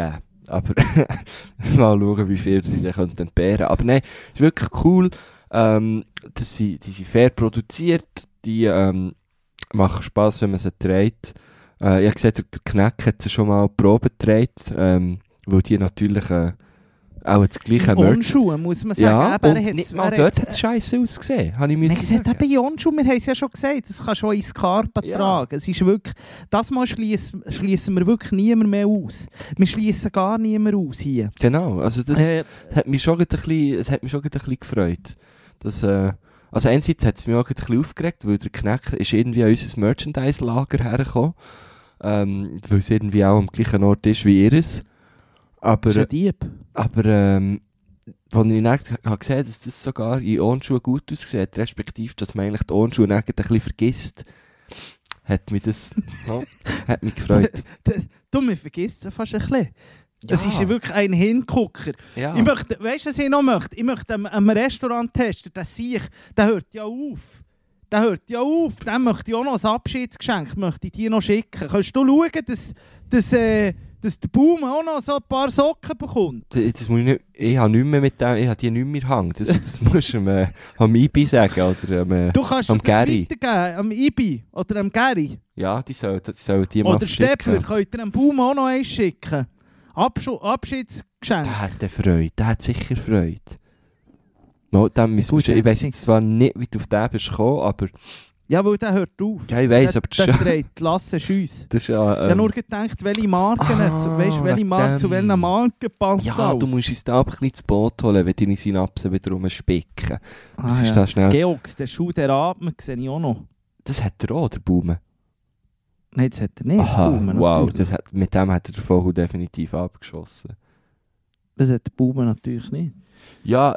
Aber mal schauen, wie viel sie dann entbehren können. Aber nein, ist wirklich cool. Die sind fair produziert. Die machen Spass, wenn man sie trägt. Ich habe gesehen, der Kneck hat sie schon mal Probe getragen, weil die natürlich auch das gleiche Onschuhe, muss man sagen. Ja, eben, und nicht mal dort hat es scheiße ausgesehen, habe ich müssen sagen. Eben in Onschuhe, wir haben es ja schon gesagt, das kann schon in Scarpa tragen. Es ist wirklich, das Mal schliessen wir wirklich niemand mehr aus. Wir schliessen gar niemand aus hier. Genau, also das hat mich schon ein bisschen gefreut. Das, also einerseits hat es mich auch ein bisschen aufgeregt, weil der Kneck ist irgendwie an unser Merchandise-Lager hergekommen, weil es irgendwie auch am gleichen Ort ist wie ihres. Aber, als ich dann habe gesehen, dass das sogar in Onschuhen gut aussieht, respektive, dass man eigentlich die Onschuhe ein bisschen vergisst, hat mich das hat mich gefreut. Du, man vergisst es fast ein bisschen. Das ist ja wirklich ein Hingucker. Ja. Ich möchte, weißt du, was ich noch möchte? Ich möchte am Restaurant testen, der hört ja auf. Dem möchte ich auch noch ein Abschiedsgeschenk möchte ich dir noch schicken. Kannst du schauen, dass der Baum auch noch so ein paar Socken bekommt? Das muss ich nicht, ich habe nicht mehr mit dem, ich habe die nicht mehr in der Hand. Das musst du am Ibi sagen oder du kannst am das Gary weitergeben, am Ibi oder am Gary. Ja, die sollen die mal oder Steppler, könnt ihr dem Baum auch noch eins schicken. Abschiedsgeschenk. Der hat sicher Freude. Ich weiss jetzt zwar nicht, wie du auf den bist gekommen, aber... Ja, weil der hört auf. Ja, ich weiss, aber der dreht Lasse Schüsse. Ich habe nur gedacht, welche Marken, welche Marke zu welchen Marken passt ja, aus. Du musst uns da ein bisschen zu Boot holen, wenn deine Synapsen wieder rumspicken. Da schnell... Geox, der Schuh, der atmet, sehe ich auch noch. Das hat er auch, der Baume? Nein, das hat er nicht. Aha, Baume, wow, mit dem hat er den Vogel definitiv abgeschossen. Das hat der Baume natürlich nicht. Ja,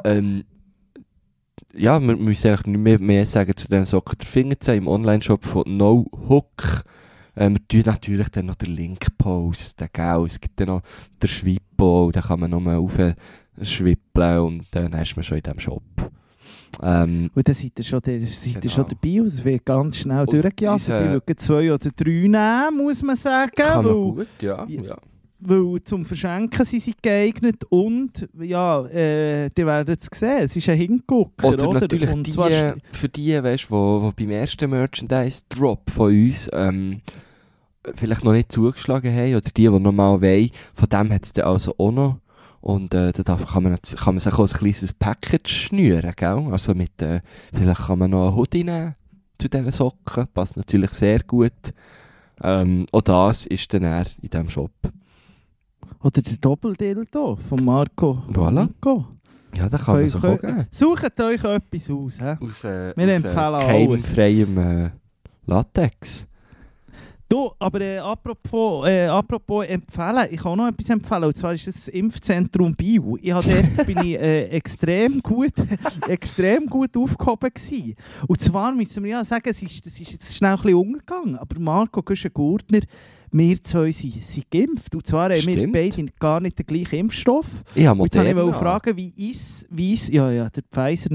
wir müssen eigentlich nicht mehr sagen zu diesen Socken. Der Fingerzeichen im Online-Shop von No Hook. Wir tun natürlich dann noch den Link posten, gell? Es gibt dann noch den Schwippo, da kann man noch mal aufschwippeln und dann ist man schon in diesem Shop. Und dann seid ihr schon dabei, es wird ganz schnell durchgejasst. Ich würde 2 oder 3 nehmen, muss man sagen. Kann man gut, ja. Weil zum Verschenken sind sie geeignet und ja, die werden es sehen. Es ist ein Hingucker. Oder natürlich für die, weißt, die beim ersten Merchandise-Drop von uns vielleicht noch nicht zugeschlagen haben oder die noch mal wollen, von dem hat es dann also auch noch. Und da kann man sich auch ein kleines Package schnüren, gell? Also vielleicht kann man noch einen Hoodie nehmen zu diesen Socken, passt natürlich sehr gut. Auch das ist dann in diesem Shop. Oder der Doppeldildo von Marco. Voilà. Nico. Ja, da kann man sich auch geben. Sucht euch etwas aus. Wir empfehlen keimfreiem Latex. Du, aber apropos empfehlen, ich kann auch noch etwas empfehlen, und zwar ist das Impfzentrum Biel. Dort bin ich extrem gut aufgehoben gewesen. Und zwar müssen wir ja sagen, das ist jetzt schnell ein bisschen untergegangen, aber Marco Güschen-Gurtner, wir zwei sind geimpft. Und zwar haben wir beide gar nicht den gleichen Impfstoff. Ich habe Jetzt wollte ich fragen, wie ist ja, der Pfizer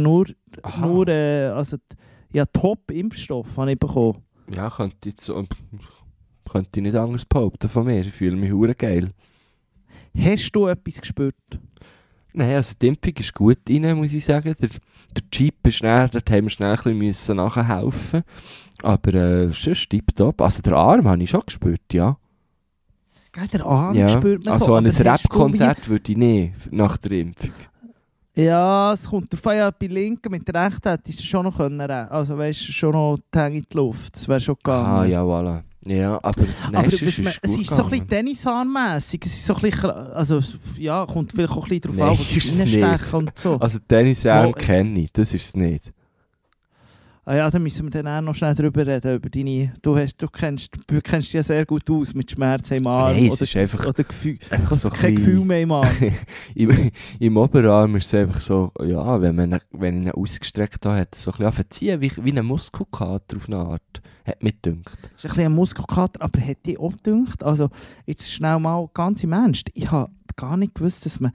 Top-Impfstoff habe ich bekommen. Ja, könnte ich nicht anders behaupten von mir. Ich fühle mich hure geil. Hast du etwas gespürt? Nein, also die Impfung ist gut rein, muss ich sagen. Der Chip ist schnell, dort haben wir schnell ein bisschen nachhelfen. Aber es ist tipptopp. Also den Arm habe ich schon gespürt, ja. Der Arm spürt man so. Also an ein Rap-Konzert würde ich nicht nach der Impfung. Ja, es kommt darauf an, ja, bei Linken mit der Rechten hättest du schon noch können. Also weißt du, schon noch die Hänge in die Luft. Das wäre schon gegangen. Ah, ja, voilà. Ja, aber nein, es ist so ein bisschen Tennisarmmässig. Es ist so ein bisschen, also ja, kommt vielleicht auch ein bisschen darauf an, was reinstechen und so. Also Tennisarm kenne ich, das ist es nicht. Ah ja, dann müssen wir dann auch noch schnell darüber reden, über deine... Du kennst dich ja sehr gut aus mit Schmerzen im Arm. Nein, es ist einfach... Oder so kein Gefühl mehr im Arm. Im Oberarm ist es einfach so, ja, wenn ich ihn ausgestreckt habe, hat es so ein bisschen verziehen, wie ein Muskelkater auf eine Art. Hat mich gedünkt. Das ist ein bisschen ein Muskelkater, aber hätte ich auch gedünkt. Also, jetzt schnell mal ganz im Ernst. Ich habe gar nicht gewusst, dass man...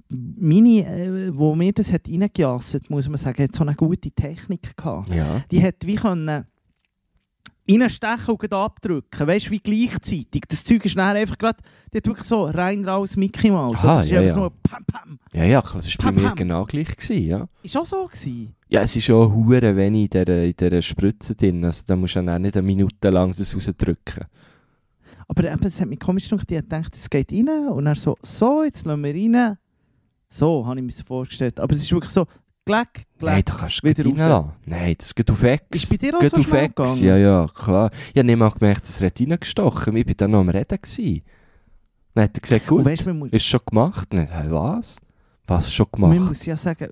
wo mir das hat reingejasset, muss man sagen, hat so eine gute Technik gehabt. Ja. Die hat wie können reinstechen und gleich abdrücken. Weißt du, wie gleichzeitig. Das Zeug ist dann einfach gerade, die hat wirklich so rein raus Mickey Mouse. Aha, Das ist ja, einfach ja. so pam, pam. Ja, klar, das war bei mir Pam. genau gleich gewesen, ja. Ist auch so gewesen. Ja, es ist schon hure wenig in dieser Spritze drin, also da musst du dann auch nicht eine Minute lang das rausdrücken. Aber eben, es hat mich komisch gemacht, ich dachte, es geht rein und dann so, jetzt lassen wir rein. So habe ich mir das vorgestellt. Aber es ist wirklich so, Gleck. Nein, da kannst du wieder nicht reinlassen. Nein, das geht auf X. Ist bei dir auch Geht so auf schnell X. gegangen? Ja, klar. Ich habe nicht mal gemerkt, dass er reingestochen hat. Ich war dann noch am Reden gewesen. Dann hat er gesagt, gut, Und weißt, man muss, ist schon gemacht. Nicht, hey, was? Was schon gemacht? man muss ja sagen,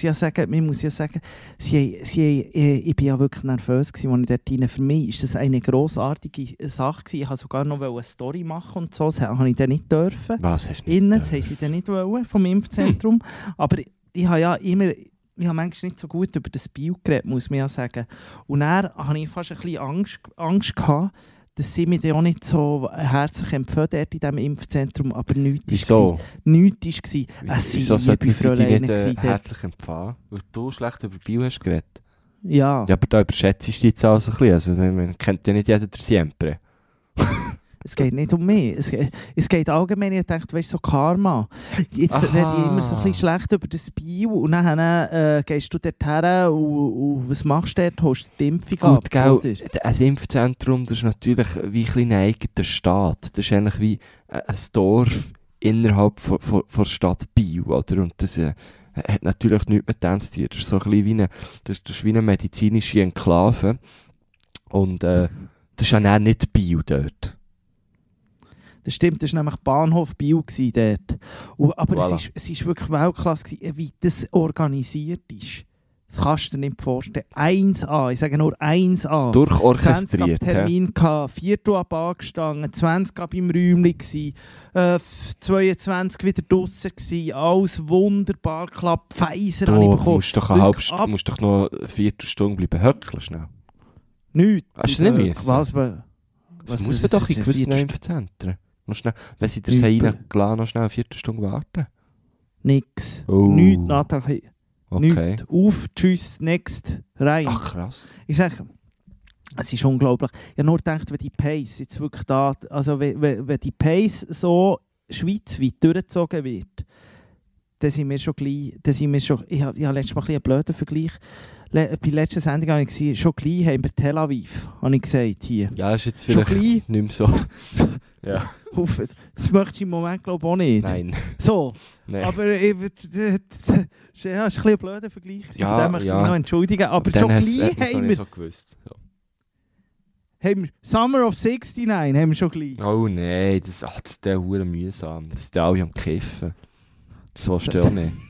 ich bin ja wirklich nervös gewesen, als ich dort rein. Für mich ist das eine grossartige Sache gewesen. Ich wollte sogar noch eine Story machen und so. Das habe ich dann nicht dürfen. Was hast du nicht Innen, das haben sie dann nicht wollen, vom Impfzentrum. Aber ich habe ja immer... Ich habe manchmal nicht so gut über das Bio geredet, muss man ja sagen. Und dann hatte ich fast ein bisschen Angst gehabt, dass sie mich dann auch nicht so herzlich empfehlen dort in diesem Impfzentrum, aber nichts Wieso? war. Nichts war. Wieso sollten sie dich nicht dort. herzlich empfangen? Weil du schlecht über Bio hast geredet. Ja. Ja, aber da überschätzt du dich jetzt auch so ein bisschen. Also, man kennt ja nicht jeder der Siempre. Es geht nicht um mich. Es geht allgemein, ich dachte, weißt du, so Karma. Jetzt Aha. rede ich immer so ein bisschen schlecht über das Bio und dann gehst du dort her und was machst du dort? Holst du die Impfung ab? Gut, gell, Oder? ein Impfzentrum, das ist natürlich wie ein eigener Staat. Das ist eigentlich wie ein Dorf innerhalb der Stadt Biel, oder? Und das hat natürlich nichts mit dem zu tun. Das ist so ein bisschen das ist wie eine medizinische Enklave. Und das ist ja dann nicht Biel dort. Das stimmt, das war nämlich Bahnhof Biel dort. Aber Voilà. es ist wirklich Weltklasse gewesen, wie das organisiert ist. Das kannst du dir nicht vorstellen. 1A, ich sage nur 1A. 20 ab Durchorchestriert. Termin gehabt, 4 ab angestanden, 20 ab im Räumchen gsi, 22 wieder draussen gsi, alles wunderbar geklappt. Pfizer habe ich Du bekommen. musst doch noch eine Viertelstunde bleiben höckeln schnell. Nichts. Hast du nicht müssen? Was muss man doch in gewissen Impfzentren. Noch schnell, wenn sie dir reingelassen, noch schnell eine Viertelstunde warten. Nix. Oh. Nichts, Nata. Okay. Nichts. Auf, tschüss, next, rein. Ach krass. Ich sage, es ist unglaublich. Ich habe nur gedacht, wenn die Pace jetzt wirklich da, also wenn die Pace so schweizweit durchgezogen wird, dann sind wir schon gleich, ich habe letztes Mal einen blöden Vergleich. Bei der letzten Sendung habe ich gesehen, schon gleich haben wir Tel Aviv, habe ich gesagt, hier. Ja, ist jetzt Schon vielleicht gleich. nicht mehr so. Ja. Das möchte ich im Moment glaube ich auch nicht. Nein. So, Nein. aber das war ein bisschen ein blöder Vergleich. Ja, Von dem möchte ich mich noch entschuldigen. Aber Dann schon hast gleich du es haben nicht wir, so gewusst. So. haben wir Summer of 69 haben wir schon gleich. Oh nein, das ist der hure mühsam. Das ist der alle am Kiffen. Das willst du auch nicht.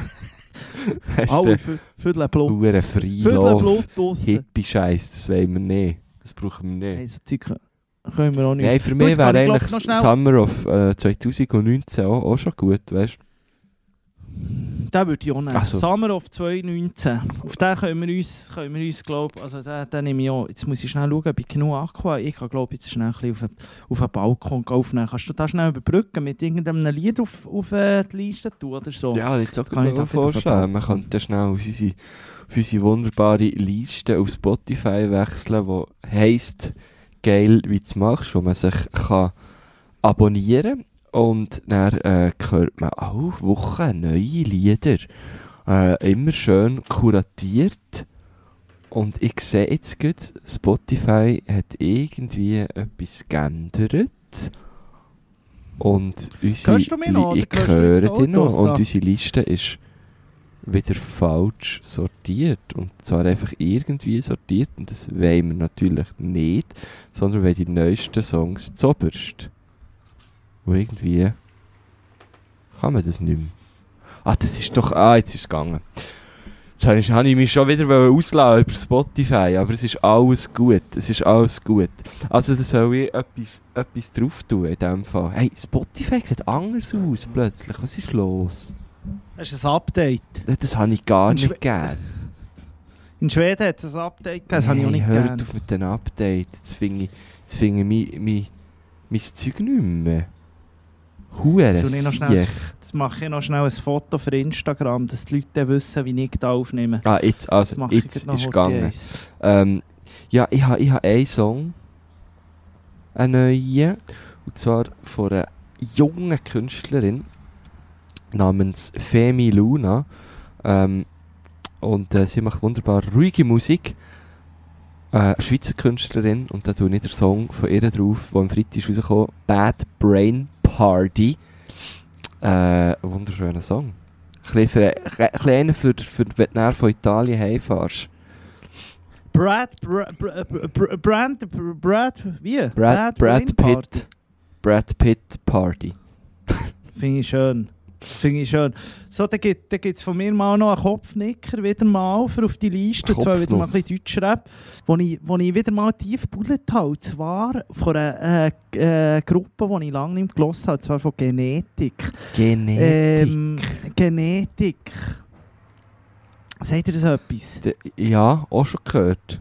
Alle Viertel Blut. Hure Viertel Freilauf, Blut draussen. Hippie-Scheiß, das wollen wir nicht. Das brauchen wir nicht. Hey, so Zeug können wir auch nicht. Nein, für Du, mich jetzt wäre kann ich, glaub, eigentlich noch schnell- Summer of 2019 auch schon gut, weißt du? Den würde ich auch nehmen. Ach so. Summer of 2019. Auf den können wir uns glaube also den nehme ich auch. Jetzt muss ich schnell schauen, ob ich genug Akku habe. Ich kann glaube jetzt schnell ein bisschen auf den Balkon aufnehmen. Kannst du das schnell überbrücken mit irgendeinem Lied auf die Liste tun oder so? Ja, jetzt auch kann ich mal da wieder vorschlagen. Man verpacken. könnte schnell auf unsere wunderbare Liste auf Spotify wechseln, die heisst «Geil, wie du es machst», wo man sich kann abonnieren kann. Und dann hört man auch Wochen neue Lieder. Immer schön kuratiert. Und ich sehe jetzt gerade, Spotify hat irgendwie etwas geändert. Und Hörst du mich noch, oder ich hörst du höre jetzt dich noch. Autos da? Und unsere Liste ist wieder falsch sortiert. Und zwar einfach irgendwie sortiert. Und das wollen wir natürlich nicht. Sondern wir wollen die neuesten Songs zuoberst. Und irgendwie kann man das nicht mehr. Das ist doch... jetzt ist es gegangen. Jetzt habe ich mich schon wieder auslassen über Spotify, aber es ist alles gut. Es ist alles gut. Also da soll ich etwas drauf tun in dem Fall. Hey, Spotify sieht anders aus plötzlich. Was ist los? Das ist ein Update. Das habe ich gar nicht gern. In Schweden hat es ein Update gegeben, das habe ich auch nicht hört gern. auf mit den Updates. Jetzt finde ich mein Zeug nicht mehr. Jetzt mache ich noch schnell ein Foto für Instagram, dass die Leute dann wissen, wie ich da aufnehme. Jetzt Das mache ich ist noch gegangen. eins. Ja, ich habe einen Song. Einen neuen. Und zwar von einer jungen Künstlerin namens Femi Luna. Und sie macht wunderbar ruhige Musik. Schweizer Künstlerin. Und da tue ich den Song von ihr drauf, der am Freitag rausgekommen ist. Bad Brain Party. Wunderschöner Song. Ein bisschen einer für wenn du nachher von Italien heimfährst. Brad Pitt Party. Finde ich schön. So, dann gibt es von mir mal noch einen Kopfnicker wieder mal für auf die Liste. Und zwar wieder mal ein bisschen Deutschrap, wo ich wieder mal tief bullet habe. Und zwar von einer Gruppe, die ich lange nicht mehr gehört habe. Und zwar von Genetik. Genetik. Sagt ihr das etwas? Ja, auch schon gehört.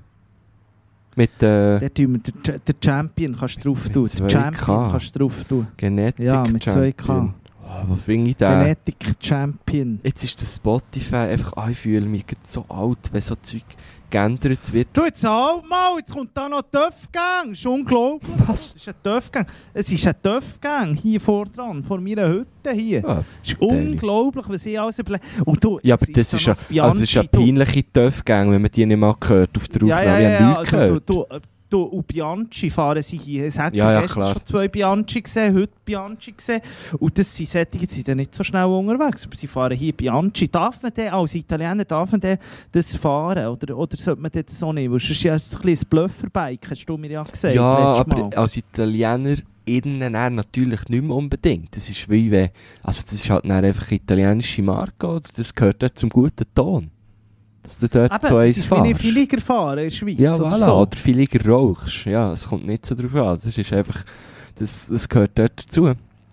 Mit der Champion kannst du drauf tun. Der Champion kannst du drauf tun. Genetik ja, mit Champion. 2K. Was finde ich da? Genetik Champion. Jetzt ist das Spotify einfach, ich fühle mich so alt, wenn so Zeug geändert wird. Du, jetzt halt mal, jetzt kommt da noch Töff-Gang. Das ist unglaublich. Was? Das ist ein Töff-Gang. Es ist ein Töff-Gang hier dran, vor meiner Hütte hier. Ja, es ist unglaublich, was ich alles überlege. Ja, aber das ist eine peinliche Töff-Gang, wenn man die nicht mal hört auf der Aufnahme. Ich habe nichts gehört. Du, und Bianchi fahren sie hier. Es hat gestern schon 2 Bianchi gesehen, heute Bianchi gesehen. Und das sind solche, die sind nicht so schnell unterwegs. Aber sie fahren hier Bianchi. Darf man denn, als Italiener, das fahren? Oder sollte man das so nicht? Weil sonst ist es ein bisschen ein Blufferbike, hast du mir ja gesagt. Ja, aber als Italiener innen natürlich nicht mehr unbedingt. Das ist wie wenn, also das ist halt einfach eine italienische Marke, oder? Das gehört dort zum guten Ton. Dass du dort so eins fährst. Das ist wie billiger fahren in der Schweiz. Ja, oder voilà, so. Oder billiger rauchst. Ja, es kommt nicht so drauf an. Das ist einfach, das gehört dort dazu.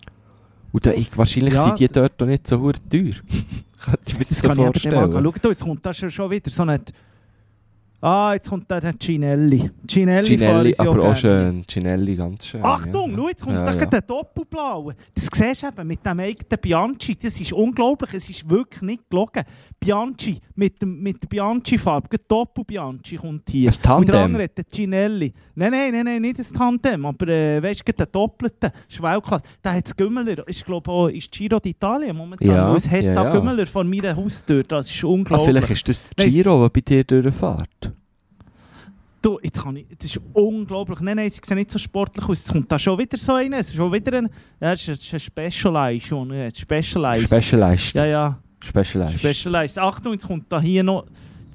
Und wahrscheinlich sind die dort auch nicht so teuer. Könnte ich mir das so vorstellen. Schau, jetzt kommt das schon wieder so ein... jetzt kommt da der Cinelli. Cinelli, aber auch schön. Cinelli, ganz schön. Achtung, schau, jetzt kommt da der Doppelblaue. Das siehst du eben mit dem eigenen Bianchi. Das ist unglaublich, es ist wirklich nicht gelogen. Bianchi, mit der Bianchi-Farbe, Doppel-Bianchi kommt hier. Ein Tandem? Und der andere hat den Cinelli. Nein, nicht ein Tandem, aber weißt du, der Doppelte, Schwellklasse. Der hat das Gümmeler, ist glaube auch Giro d'Italia momentan. Ja, es hat da Gümmeler vor meiner Haustür, das ist unglaublich. Vielleicht ist das der Giro, der bei dir durchfährt. Du, jetzt kann ich, das ist unglaublich. Nein, sie sehen nicht so sportlich aus. Jetzt kommt da schon wieder so einer. Es ist schon wieder ein... Ja, es ist ein Specialized schon. Specialized. Ja. Specialized. Achtung, jetzt kommt da hier noch...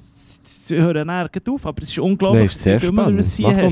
Sie hören nirgends auf, aber es ist unglaublich. Das ist sehr spannend.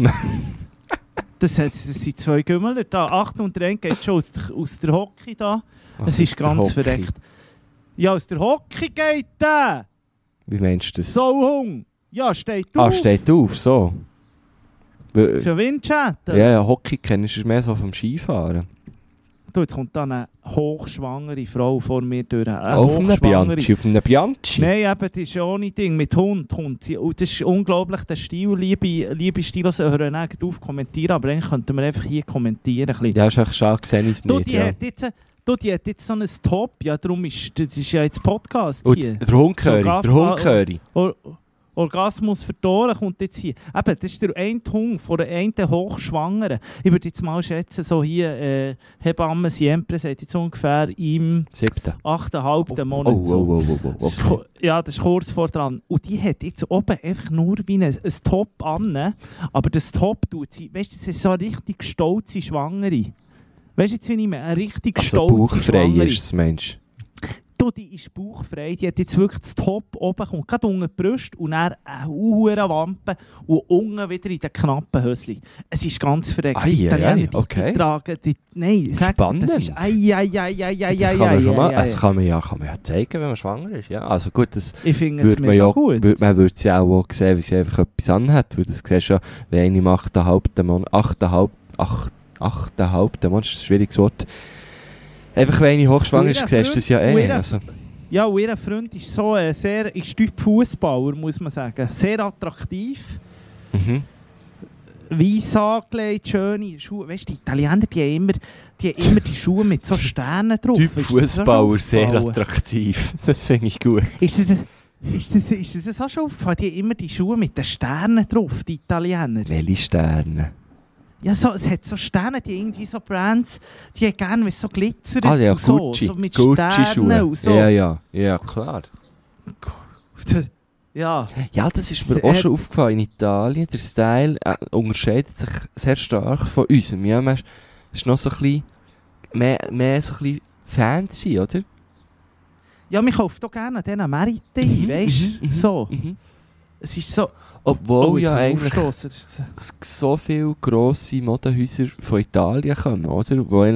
Das sind 2 Gümmeler da. Achtung, der eine geht schon aus der Hockey da. Es ist ganz verreckt. Ja, aus der Hockey geht der. Wie meinst du das? So Hung. Ja, steht auf. Steht auf, so. Ist ja Windschatten. Ja, Hockey kennst du mehr so vom Skifahren. Du, jetzt kommt da eine hochschwangere Frau vor mir durch. Auf einem Bianchi? Nein, eben, das ist ja ohne Ding. Mit Hund kommt sie. Und das ist unglaublich, der Stil. Liebe Stilos, hören nicht auf kommentieren, aber eigentlich könnten wir einfach hier kommentieren. Ja, ist echt schade, sehe ich es nicht. Die hat jetzt so ein Top, ja, darum ist das ist ja jetzt Podcast hier. Und der Hundköri. Orgasmus verloren kommt jetzt hier. Eben, das ist der eine Hund von der einen Hochschwangeren. Ich würde jetzt mal schätzen, so hier, Hebamme Siempre sagt jetzt ungefähr im 8,5. Monat. Okay. Ja, das ist kurz vor dran. Und die hat jetzt oben einfach nur wie ein Top an, aber das Top tut sie, weißt du, das ist so eine richtig stolze Schwangere. Weißt du jetzt, wie ich meine? Eine richtig stolze Schwangere. Bauchfrei ist es, Mensch. Du, die ist bauchfrei, die hat jetzt wirklich das Top oben, kommt gerade unter die Brust und dann eine hohe Wampe und unten wieder in den knappen Höschen. Es ist ganz verreckt. Die Italiener, die tragen... Nein, spannend. Das ist... Das kann man ja zeigen, wenn man schwanger ist. Ja, also gut, das ich finde es mega gut. Man würde sie auch sehen, wie sie einfach etwas anhat, weil das siehst du ja, wenn eine im 8,5. Monat, das ist ein schwieriges Wort, einfach wenn eine hochschwanger ist, siehst du das ja also. Ja, und ihr Freund ist so sehr Fußballer, muss man sagen. Sehr attraktiv. Weiss angelegt, schöne Schuhe. Weißt du, die Italiener, die haben immer die Schuhe mit so Sternen drauf. Typ Fußballer, sehr attraktiv. Das finde ich gut. Ist das... Ist das auch schon aufgefallen? Die haben immer die Schuhe mit den Sternen drauf, die Italiener. Welche Sterne? Ja, so, es hat so Sterne, die irgendwie so Brands, die haben gerne, wenn es so glitzert Ja, und so. Gucci. So mit Gucci-Schuhe. Sternen und so. Ja, klar. Ja. Ja, das ist mir auch schon aufgefallen in Italien. Der Style unterscheidet sich sehr stark von unserem. Ja, man ist noch so ein bisschen mehr so ein bisschen fancy, oder? Ja, man kauft auch gerne an diesen Märkten ein, weißt du? So. Es ist so... Obwohl jetzt ja habe ich eigentlich aufgestossen. so viele grosse Modenhäuser von Italien kommen, oder? Wo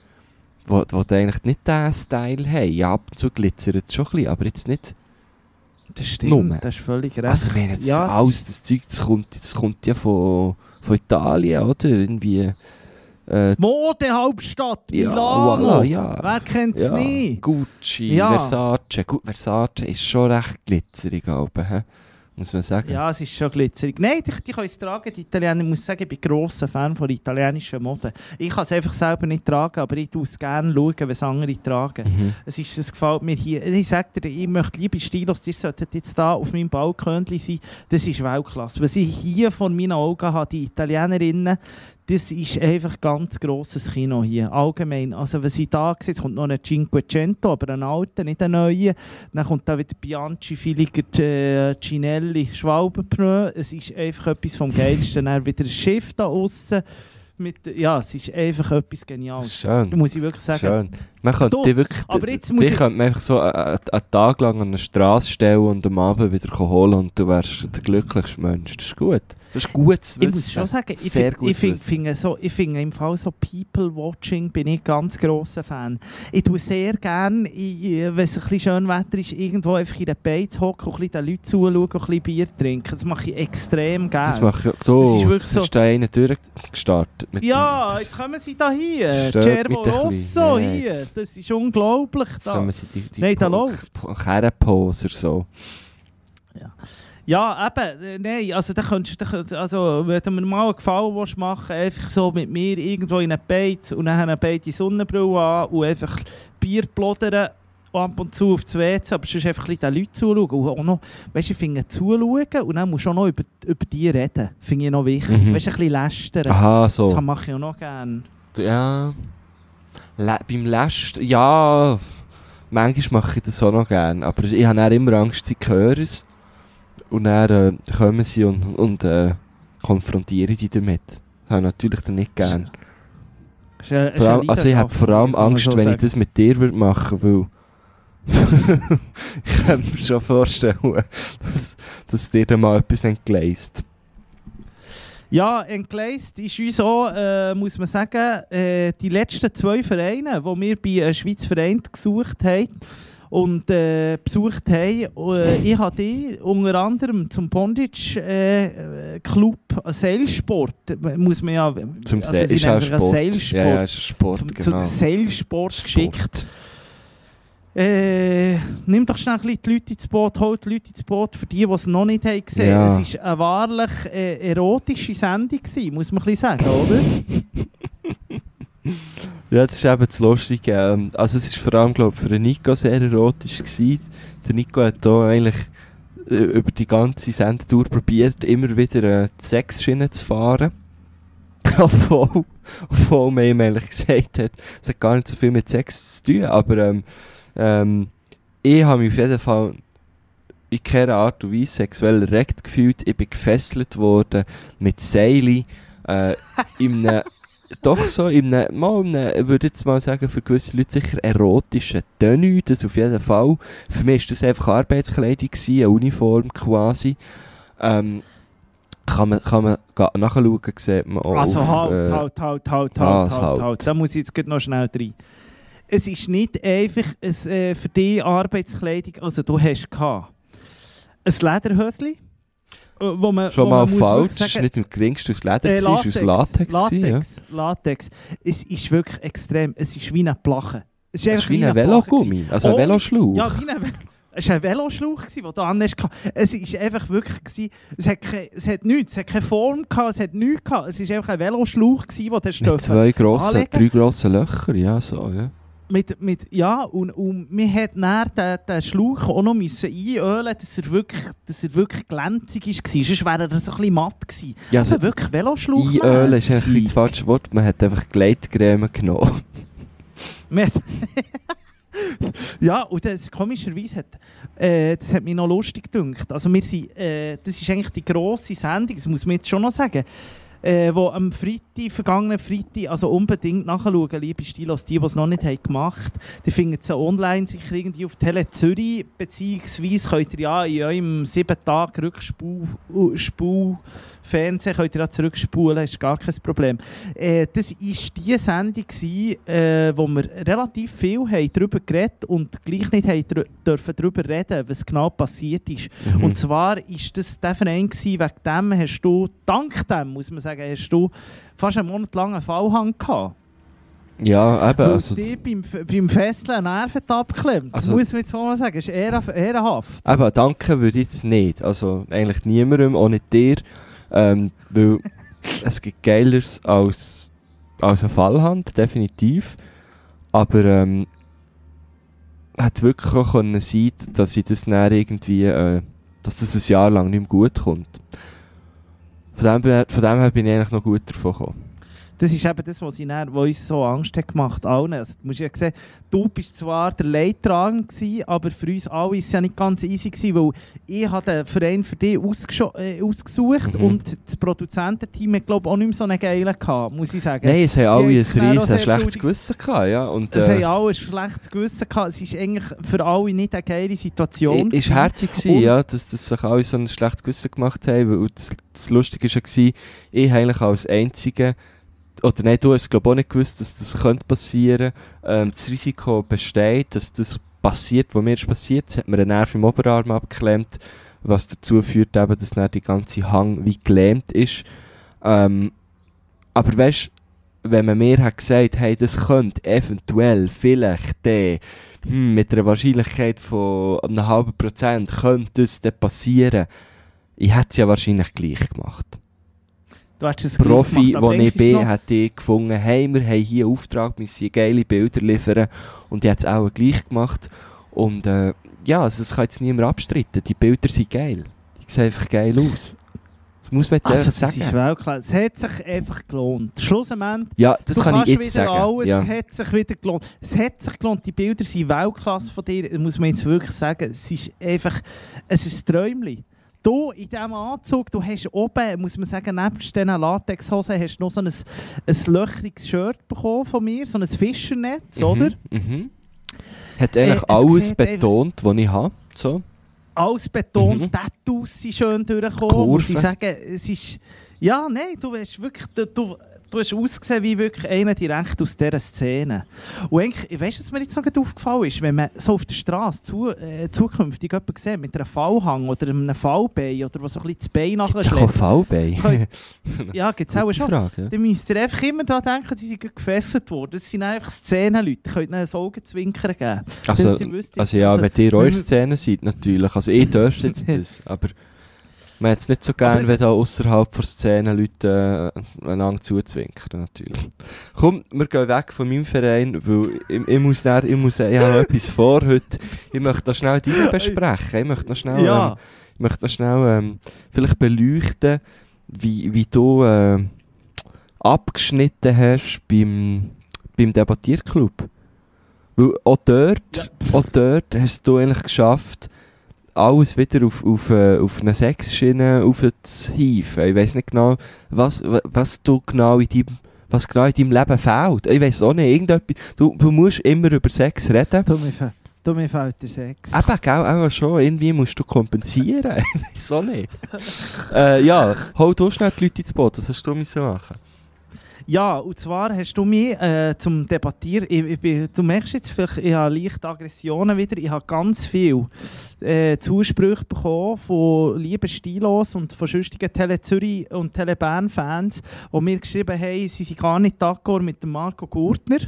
du eigentlich nicht diesen Style haben. Ja, ab und zu glitzert es schon ein bisschen, aber jetzt nicht... Das stimmt, Nur. das ist völlig recht. Also ich meine jetzt Ja, alles, das Zeug, das kommt ja von Italien, oder? Irgendwie... Modehauptstadt Ja, Milano. voilà, ja. Wer kennt es nicht? Gucci, Ja. Versace. Gut, Versace ist schon recht glitzerig, muss man sagen. Ja, es ist schon glitzerig. Nein, die können es tragen, die Italiener. Ich muss sagen, ich bin grosser Fan von italienischen Mode. Ich kann es einfach selber nicht tragen, aber ich schaue es gerne, wenn es andere tragen. Es gefällt mir hier. Ich sage dir, ich möchte liebe Stilos, ihr solltet jetzt da auf meinem Balkönchen sein. Das ist Weltklasse. Was ich hier vor meinen Augen habe, die Italienerinnen, das ist einfach ganz grosses Kino hier, allgemein. Also was ich da sehe, es kommt noch ein Cinquecento, aber ein alter, nicht ein neuer. Dann kommt da wieder Bianchi, Filiger, Cinelli, Schwalbenpneu. Es ist einfach etwas vom Geilsten. Dann wieder ein Schiff da aussen. Ja, es ist einfach etwas Geniales. Schön. Muss ich wirklich sagen. Schön. Man könnte die wirklich, aber jetzt die muss ich- könnte man einfach so einen Tag lang an eine Straße stellen und am Abend wieder holen und du wärst der glücklichste Mensch. Das ist gut. Das ist gutes Wissen. Ich muss schon sagen, Sehr gutes Wissen. ich finde im Fall so People-Watching bin ich ganz grosser Fan. Ich tue sehr gerne, wenn es ein bisschen schön Wetter ist, irgendwo einfach in der Beiz hocken und ein bisschen den Leuten zuschauen und ein bisschen Bier trinken. Das mache ich extrem gerne. Das mache ich Das ist auch. wirklich Das so- ist da einer durchgestartet. Mit Ja, dem, jetzt kommen sie da hier. stört Cervo mich ein Rosso bisschen. Nein, hier. Das ist unglaublich. Jetzt Da. kommen sie die Nein, da läuft's. Kernposer so. Ja, eben, nein, also wenn du mir mal einen Gefallen machen willst, einfach so mit mir irgendwo in eine Beiz und dann beide Sonnenbrille an und einfach Bier plodern ab und zu auf das WC, aber sonst einfach ein bisschen den Leuten zuschauen und auch noch, weißt du, ich finde zuschauen und dann musst du auch noch über die reden, finde ich noch wichtig, Mhm. weißt du, ein bisschen lästern. Aha, so. Das mache ich auch noch gerne. Ja. Beim Lästern, ja. Manchmal mache ich das auch noch gerne. Aber ich habe dann immer Angst, sie hören es. Und dann kommen sie und konfrontieren die damit. Das habe ich natürlich dann nicht gerne. Ist eine Also ich habe vor allem kann man Angst, so wenn ich sagen. das mit dir würde machen würde, weil ich kann mir schon vorstellen, dass dir dann mal etwas entgleist. Ja, entgleist ist uns auch, muss man sagen, die letzten 2 Vereine, die wir bei Schweiz vereint gesucht haben und besucht haben. Ich habe die unter anderem zum Bondage Club Seilsport, muss man ja, Zum also sie ist nennen auch sich Sport. Seilsport, Ja, ist Sport, zum genau. Seilsport geschickt. Nimm doch schnell ein bisschen die Leute ins Boot, holt die Leute ins Boot, für die es noch nicht haben gesehen. Ja. Es war eine wahrlich erotische Sendung, muss man ein bisschen sagen, oder? Ja, das ist eben das Lustige. Also es war vor allem, glaube ich, für den Nico sehr erotisch gewesen. Der Nico hat da eigentlich über die ganze Sendetour probiert, immer wieder die Sexschiene zu fahren. Obwohl man ihm eigentlich gesagt hat, es hat gar nicht so viel mit Sex zu tun, aber ich habe mich auf jeden Fall in keiner Art und Weise sexuell erregt gefühlt. Ich bin gefesselt worden mit Seili in einem, doch so in einem, ich würde jetzt mal sagen, für gewisse Leute sicher erotischen Tenue, das auf jeden Fall. Für mich war das einfach Arbeitskleidung gewesen, eine Uniform quasi. Kann man nachschauen, sieht man auch Also auf, halt. Da muss ich jetzt gleich noch schnell rein. Es ist nicht einfach für die Arbeitskleidung, also du hast gehabt ein Lederhösli, wo man schon wo mal man muss falsch, wirklich es war sagen, nicht im geringsten aus Leder, es war aus Latex. Latex. Es ist wirklich extrem, es ist wie eine Plache. Es ist Es ist wie ein Velogummi, also ein Oh, Veloschlauch. Ja, wie ein es war ein Veloschlauch, den du anhast. Es war einfach wirklich, es hat nichts, es hat keine Form gehabt, es hat nichts gehabt. Es war einfach ein Veloschlauch, den du Mit 2 anlegen. 3 grossen Löcher, ja, so, ja. Ja, und wir hätten dann den Schlauch auch noch einölen, dass er wirklich glänzig war. Sonst wäre er so ein bisschen matt gewesen. Ja, also wirklich Veloschlauch. einölen ist eigentlich das falsche Wort. Man hat einfach Gleitcreme genommen. Ja, und das komischerweise das hat mich noch lustig gedacht. Also das ist eigentlich die grosse Sendung, das muss man jetzt schon noch sagen, wo am vergangenen Freitag, also unbedingt nachschauen, liebe Stilos, die es noch nicht haben gemacht haben, die finden es online sicher irgendwie auf Tele Zürich, beziehungsweise könnt ihr ja in eurem 7 Tage Rückspul-Fernsehen könnt ihr ja zurückspulen, ist gar kein Problem. Das war die Sendung, wo wir relativ viel haben darüber geredet und gleich nicht haben dürfen darüber reden, was genau passiert ist. Mhm. Und zwar war das der Verein gewesen, wegen dem hast du, dank dem muss man sagen, hast du fast einen Monat lang einen Fallhang gehabt. Ja, eben. Weil Also, die beim Festeln Nerven abklemmt. Das muss man jetzt so mal sagen, das ist ehrenhaft. aber danke würde ich jetzt nicht. Also eigentlich niemandem, auch nicht dir. Weil es gibt Geileres als eine Fallhand, definitiv. Aber hätte wirklich auch können sein, dass ich das dann irgendwie, dass das ein Jahr lang nicht mehr gut kommt. Von dem her bin ich eigentlich noch gut davon gekommen. Das ist eben das, was uns so Angst hat gemacht allen. Also, du musst ja sehen, du bist zwar der Leidtragende gewesen, aber für uns alle war es ja nicht ganz easy gewesen, weil ich habe den Verein für dich ausgesucht und das Produzententeam hat, glaube ich, auch nicht mehr so einen geilen gehabt, muss ich sagen. Nein, es haben alle ein riesen schlechtes schuldig. Gewissen gehabt, ja. Und, es haben alle ein schlechtes Gewissen gehabt. Es ist eigentlich für alle nicht eine geile Situation. Es war herzig, ja, dass sich alle so ein schlechtes Gewissen gemacht haben, weil das Lustige war, ich eigentlich als Einziger, oder nein, du hast glaube auch nicht gewusst, dass das passieren könnte. Das Risiko besteht, dass das passiert, was mir ist passiert. Es hat mir einen Nerv im Oberarm abgeklemmt, was dazu führt, eben, dass dann die ganze Hang wie gelähmt ist. Aber weißt, wenn man mir hat gesagt, hey, das könnte eventuell, vielleicht mit einer Wahrscheinlichkeit von 0,5% könnte das dann passieren, ich hätte es ja wahrscheinlich gleich gemacht. Profi, wo ich bin, hat ich gefunden, hey, wir haben hier einen Auftrag, wir müssen geile Bilder liefern. Und ich habe es auch gleich gemacht. Und ja, also das kann jetzt niemand abstreiten. Die Bilder sind geil. Die sehen einfach geil aus. Das muss man jetzt einfach sagen. Ist klar. Es hat sich einfach gelohnt. Schlussendlich, ja, das kann ich jetzt sagen. Alles, ja. Es hat sich wieder gelohnt. Es hat sich gelohnt. Die Bilder sind Weltklasse von dir. Das muss man jetzt wirklich sagen. Es ist einfach ein Träumchen. Du in diesem Anzug, du hast oben, muss man sagen, nebst diesen Latexhosen hast du noch so ein löchriges Shirt bekommen von mir, so ein Fischernetz, oder? Mhm. Hat eigentlich alles betont, was ich habe. So. Alles betont, Tattoos sind schön durchgekommen. Kurven. Muss ich sagen, es ist... Ja, nein, du hast wirklich... Du hast ausgesehen wie wirklich einer direkt aus dieser Szene. Und eigentlich, weißt du, was mir jetzt noch aufgefallen ist? Wenn man so auf der Straße zukünftig jemanden sieht mit einem Fallhang oder einem Fallbein oder was so ein bisschen das Bein nachher schlägt. Gibt es auch Fallbein? Ja, gibt es auch schon. Frage, ja. Dann müsst ihr einfach immer daran denken, sie sind gefesselt worden. Das sind einfach Szenenleute. Ihr könnt ihnen ein Augenzwinkern geben. Also ja, wenn ihr eure Szene seid, natürlich. Also ich dürfte jetzt das, aber... Man hat es nicht so gerne, wenn da außerhalb der Szene Leute einander zuzwinkern, natürlich. Komm, wir gehen weg von meinem Verein, weil ich habe noch etwas vor heute. Ich möchte noch schnell deine besprechen. Ich möchte noch schnell vielleicht beleuchten, wie du abgeschnitten hast beim Debattierclub. Weil auch dort hast du eigentlich geschafft, alles wieder auf eine Sexschiene aufzuhieven. Ich weiss nicht genau, was genau in deinem Leben fehlt. Ich weiss auch nicht, irgendetwas. Du musst immer über Sex reden. Du, mir fehlt der Sex. Eben, gell, auch schon. Irgendwie musst du kompensieren. Ich weiss auch nicht. Ja, hol du schnell die Leute ins Boot. Was hast du machen? Ja, und zwar hast du mich zum Debattieren, du merkst jetzt vielleicht, ich habe leichte Aggressionen wieder, ich habe ganz viel Zusprüche bekommen von lieben Stilos und von sonstigen Tele Zürich und Tele Bern Fans, die mir geschrieben haben, sie sind gar nicht d'accord mit dem Marco Gurtner.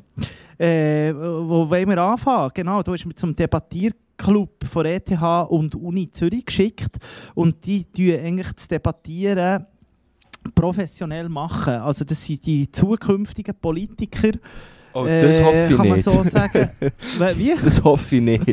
Wo wollen wir anfangen? Genau, du hast mir zum Debattierclub von ETH und Uni Zürich geschickt und die tun eigentlich das Debattieren professionell machen. Also das sind die zukünftigen Politiker, Oh, das hoffe ich kann man nicht. so sagen. Wie? Das hoffe ich nicht.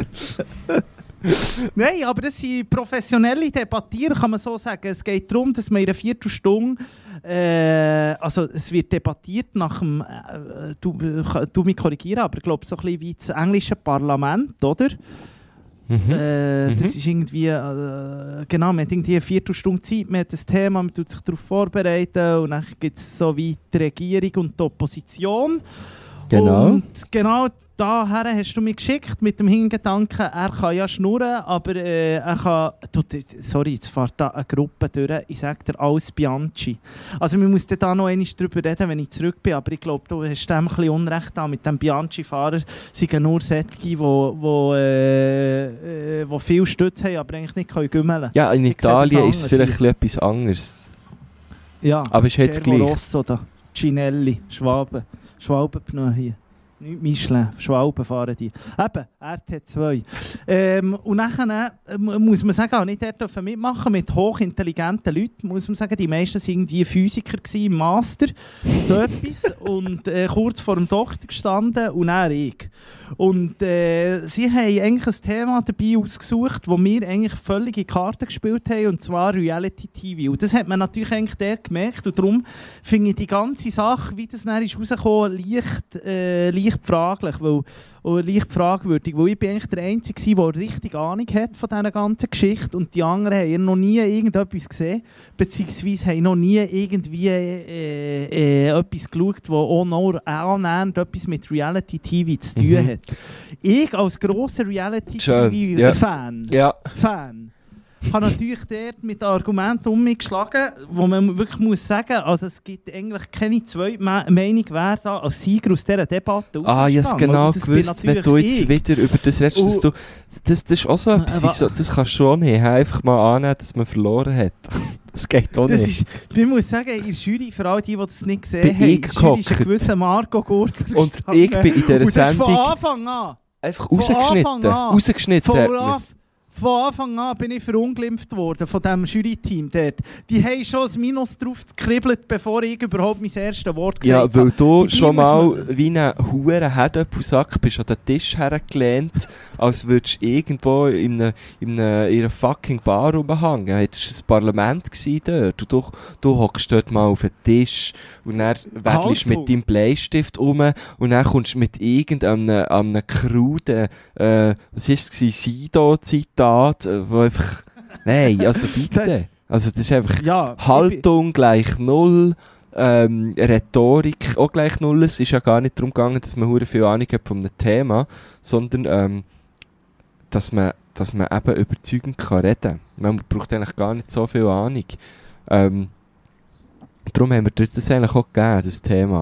Nein, aber das sind professionelle Debattieren, kann man so sagen. Es geht darum, dass man in einer Viertelstunde, also es wird debattiert nach dem, du mich korrigieren, aber ich glaube so ein bisschen wie das englische Parlament, oder? Das ist irgendwie, genau, man hat irgendwie eine Viertelstunde Zeit, man hat das Thema, man tut sich darauf vorbereiten und dann gibt es so wie die Regierung und die Opposition. Genau. Und genau daher hast du mich geschickt mit dem Hingedanken, er kann ja schnurren, aber er kann... Sorry, jetzt fährt da eine Gruppe durch. Ich sage dir, alles Bianchi. Also wir müssen da noch einmal drüber reden, wenn ich zurück bin, aber ich glaube, du hast dem ein bisschen Unrecht da. Mit dem Bianchi-Fahrer sind nur solche, die viel Stütz haben, aber eigentlich nicht gümmeln können. Ja, in Italien ist es vielleicht etwas anderes. Ja, aber ist jetzt gleich. Rosso da, Cinelli, Schwalbenpneu hier. Nicht Michelin, Schwalben fahren die. Eben, RT2. Und dann muss man sagen, auch nicht dort dürfen mitmachen mit hochintelligenten Leuten. Muss man sagen, die meisten waren irgendwie Physiker im Master, so etwas. Und kurz vor dem Doktor gestanden und dann ich. Und sie haben eigentlich ein Thema dabei ausgesucht, wo wir eigentlich völlige Karten gespielt haben, und zwar Reality TV. Und das hat man natürlich eigentlich dort gemerkt. Und darum finde ich die ganze Sache, wie das dann ist rausgekommen, leicht fraglich, leicht fragwürdig, weil ich bin eigentlich der Einzige, der richtig Ahnung hat von dieser ganzen Geschichte, und die anderen haben noch nie irgendetwas gesehen, beziehungsweise haben noch nie irgendwie etwas geschaut, das auch noch annähernd etwas mit Reality TV zu tun hat. Ich als grosser Reality TV-Fan habe natürlich dort mit Argumenten um mich geschlagen, wo man wirklich muss sagen, also es gibt eigentlich keine zweite Meinung, wer da als Sieger aus dieser Debatte ich habe genau gewusst, wenn du jetzt wieder über das redest, dass du, das ist auch so etwas, das kannst du schon nicht, einfach mal annehmen, dass man verloren hat. Das geht auch nicht. Ich muss sagen, in der Jury, für all die das nicht gesehen haben, in der Jury ist ein gewisser Marco Gurtler und ich bin in dieser Sendung von Anfang an einfach rausgeschnitten. Von Anfang an bin ich verunglimpft worden von diesem Jury-Team dort. Die haben schon ein Minus drauf gekribbelt, bevor ich überhaupt mein erstes Wort gesagt habe. Ja, weil du schon mal wie ein Huren Herdöpfelsack bist an den Tisch hergelehnt, als würdest du irgendwo in einer fucking Bar rumhängen. Das war ein Parlament dort. Du hockst dort mal auf den Tisch und dann wedelst mit deinem Bleistift um und dann kommst du mit irgendeinem kruden, was war es, Sido-Zitat, wo einfach... Nein, also bitte. Also das ist einfach Haltung gleich null, Rhetorik auch gleich null. Es ist ja gar nicht darum gegangen, dass man hure viel Ahnung hat von einem Thema, sondern dass man eben überzeugend kann reden. Man braucht eigentlich gar nicht so viel Ahnung. Darum haben wir dort das eigentlich auch gegeben, das Thema.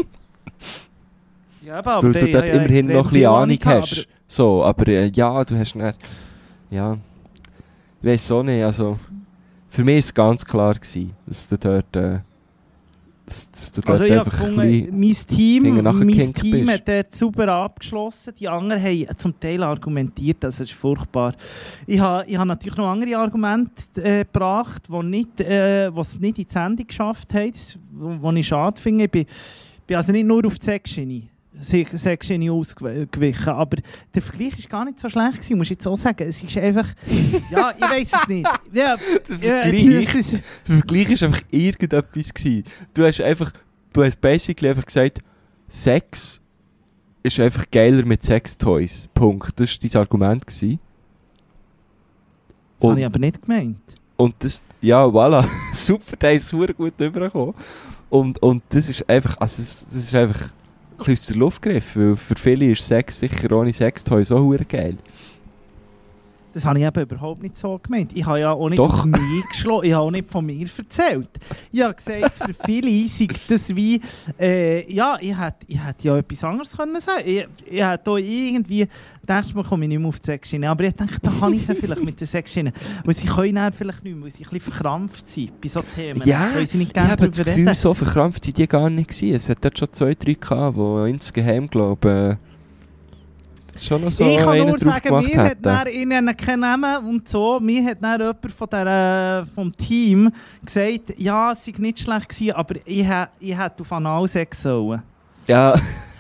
Ja, aber weil du dort immerhin noch ein bisschen Ahnung hast. Aber du hast nicht... Ja, ich weiss auch nicht, also für mich war es ganz klar gewesen, dass du dort, dass du dort einfach gefunden, mein Team hat dort super abgeschlossen, die anderen haben zum Teil argumentiert, das ist furchtbar. Ich habe natürlich noch andere Argumente gebracht, die es nicht in die Sendung geschafft haben, was ich schade finde. Ich bin also nicht nur auf die Sexschiene ausgewichen, aber der Vergleich war gar nicht so schlecht gewesen, muss ich jetzt auch sagen. Es ist einfach... Ja, ich weiss es nicht. Ja, der Vergleich war einfach irgendetwas gewesen. Du hast basically einfach gesagt, Sex ist einfach geiler mit Sextoys. Punkt. Das war dein Argument gewesen. Das habe ich aber nicht gemeint. Und das... Ja, voilà. Super, der ist super gut rübergekommen. Und das ist einfach... Also das ist einfach... ein bisschen aus der Luft gegriffen, weil für viele ist Sex sicher ohne Sextoy so hure geil. Das habe ich eben überhaupt nicht so gemeint. Ich habe ja auch nicht auf mich geschlagen, ich habe auch nicht von mir erzählt. Ich habe gesagt, für viele ist das wie... ich hätte ja etwas anderes können sagen. Ich hätte auch irgendwie... Nächstes Mal komme ich nicht mehr auf die Sexschiene. Aber ich dachte, da kann ich es ja vielleicht mit der Sexschiene. Weil sie können dann vielleicht nicht mehr, weil sie ein bisschen verkrampft sind bei solchen Themen. Ja, ich habe das Gefühl, so verkrampft sind die gar nicht gewesen. Es hat dort schon 2, 3 gehabt, die insgeheim, glaube schon noch so ich kann einen nur drauf sagen, gemacht mir hat dann ihnen keinen Namen und so. Mir hat dann jemand vom Team gesagt, ja, es sei nicht schlecht gewesen, aber ich hätte auf Analsex sollen. Ja.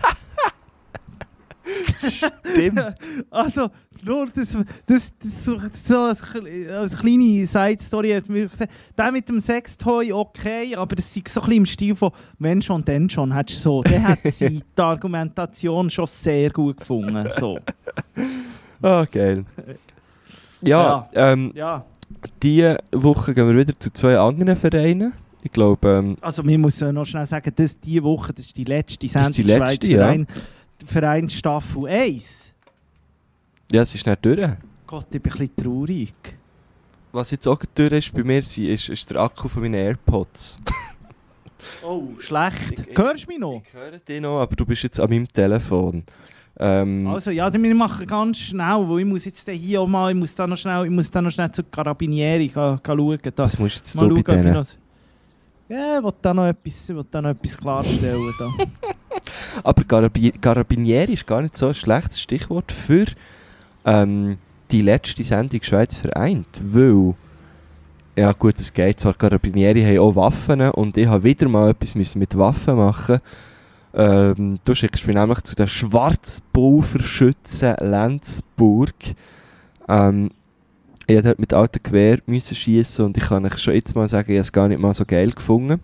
Stimmt. Also, nur das so als kleine Side-Story hat mir gesagt, der mit dem Sextoy okay, aber das ist so ein bisschen im Stil von «Wenn schon, denn schon». So. Der hat sie die Argumentation schon sehr gut gefunden. So. Ah, geil. Ja, Ja. diese Woche gehen wir wieder zu 2 anderen Vereinen. Ich glaube... Also, wir müssen noch schnell sagen, dass diese Woche, das ist die letzte Sendung die letzte, Schweiz Verein Staffel 1. Ja, es ist nicht durch. Gott, ich bin ein bisschen traurig. Was jetzt auch durch ist bei mir, ist der Akku von meinen AirPods. Oh, schlecht. Hörst du mich noch? Ich höre dich noch, aber du bist jetzt an meinem Telefon. Also ja, wir machen ganz schnell, weil ich muss jetzt hier auch mal, ich muss da noch schnell zur Carabinieri schauen. Da. Was musst jetzt Mal du bei schauen, denen? Ja, ich will da noch etwas klarstellen. Da. Aber Carabinieri ist gar nicht so ein schlechtes Stichwort für die letzte Sendung Schweiz vereint. Weil, ja gut, es geht zwar, Carabinieri haben auch Waffen und ich habe wieder mal etwas mit Waffen machen. Du schickst mich nämlich zu den Schwarzpulverschützen Lenzburg. Ich musste dort mit alten Gewehr schiessen und ich kann euch schon jetzt mal sagen, ich habe es gar nicht mal so geil gefunden.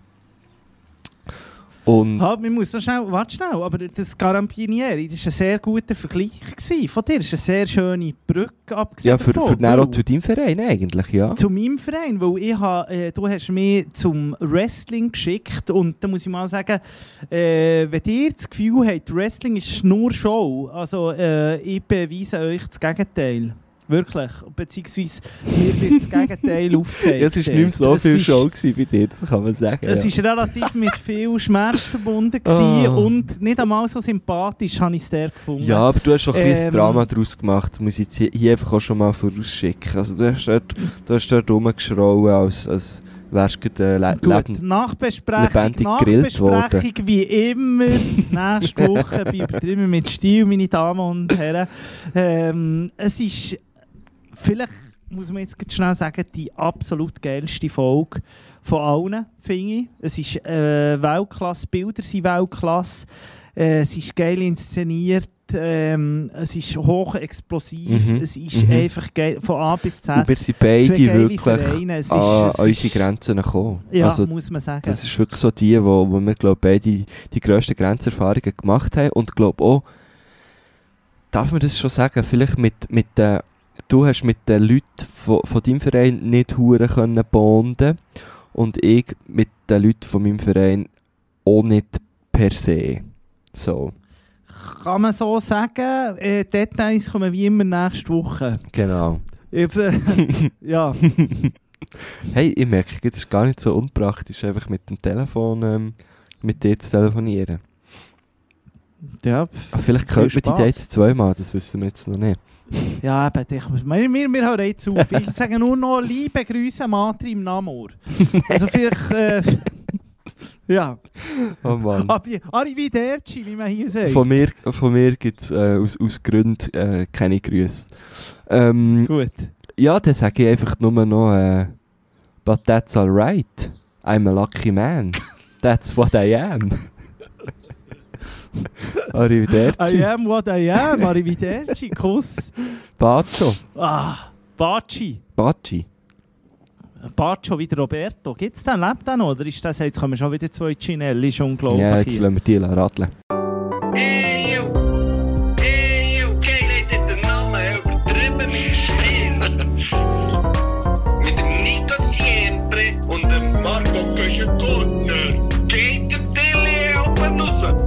Und Wir müssen warte schnell, aber das Carabinieri, das war ein sehr guter Vergleich von dir. Das ist eine sehr schöne Brücke abgesehen. ja, für auch zu deinem Verein eigentlich, ja. Zu meinem Verein, weil du hast mich zum Wrestling geschickt und da muss ich mal sagen, wenn ihr das Gefühl habt, Wrestling ist nur Show, also ich beweise euch das Gegenteil. Wirklich. Beziehungsweise mir wird das Gegenteil aufgezeigt. Ja, es war nicht mehr so viel Show bei dir, das kann man sagen. Es war relativ mit viel Schmerz verbunden und nicht einmal so sympathisch habe ich es der gefunden. Ja, aber du hast schon ein bisschen Drama daraus gemacht, das muss ich jetzt hier einfach auch schon mal vorausschicken. Also du hast dort rumgeschrauen, als wärst du lebendig gegrillt worden. Nachbesprechung wie immer. Nächste Woche bei «Übertrieben mit Stil», meine Damen und Herren. Es ist, vielleicht muss man jetzt schnell sagen, die absolut geilste Folge von allen, finde ich. Es ist Weltklasse, Bilder sind Weltklasse, es ist geil inszeniert. Es ist hoch explosiv, es ist einfach geil, von A bis Z. Und wir sind beide wirklich an unsere Grenzen gekommen. Ja, also, muss man sagen. Das ist wirklich so die, wo wir glaub, beide die grössten Grenzerfahrungen gemacht haben. Und glaube auch, darf man das schon sagen, vielleicht du hast mit den Leuten von deinem Verein nicht hure können bonden und ich mit den Leuten von meinem Verein auch nicht per se. So. Kann man so sagen. Details kommen wie immer nächste Woche. Genau. Ja. Hey, ich merke, es ist gar nicht so unpraktisch, einfach mit dem Telefon mit dir zu telefonieren. Ja. Vielleicht könnte man die Dates 2-mal, das wissen wir jetzt noch nicht. Ja, aber wir hören jetzt auf. Ich sage nur noch liebe Grüße Matri im Namor. Also vielleicht... ja. Oh Mann. Arrivederci, wie man hier sagt. Von mir gibt es aus Gründen keine Grüße. Gut. Ja, dann sage ich einfach nur noch but that's alright. I'm a lucky man. That's what I am. Arrivederci. I am what I am. Arrivederci. Kuss. Bacio. Baci. Baci. Bacio wie der Roberto. Gibt's den? Lebt der noch? Oder ist das jetzt, kommen schon wieder 2 Ginelli? Ist unglaublich. Ja, jetzt lassen wir die radeln. Hey, okay, leid hat den Namen übertrieben mit Stil. Mit dem Nico Siempre und dem Marco Köschen-Gurtner. Geht der Tilly oben raus?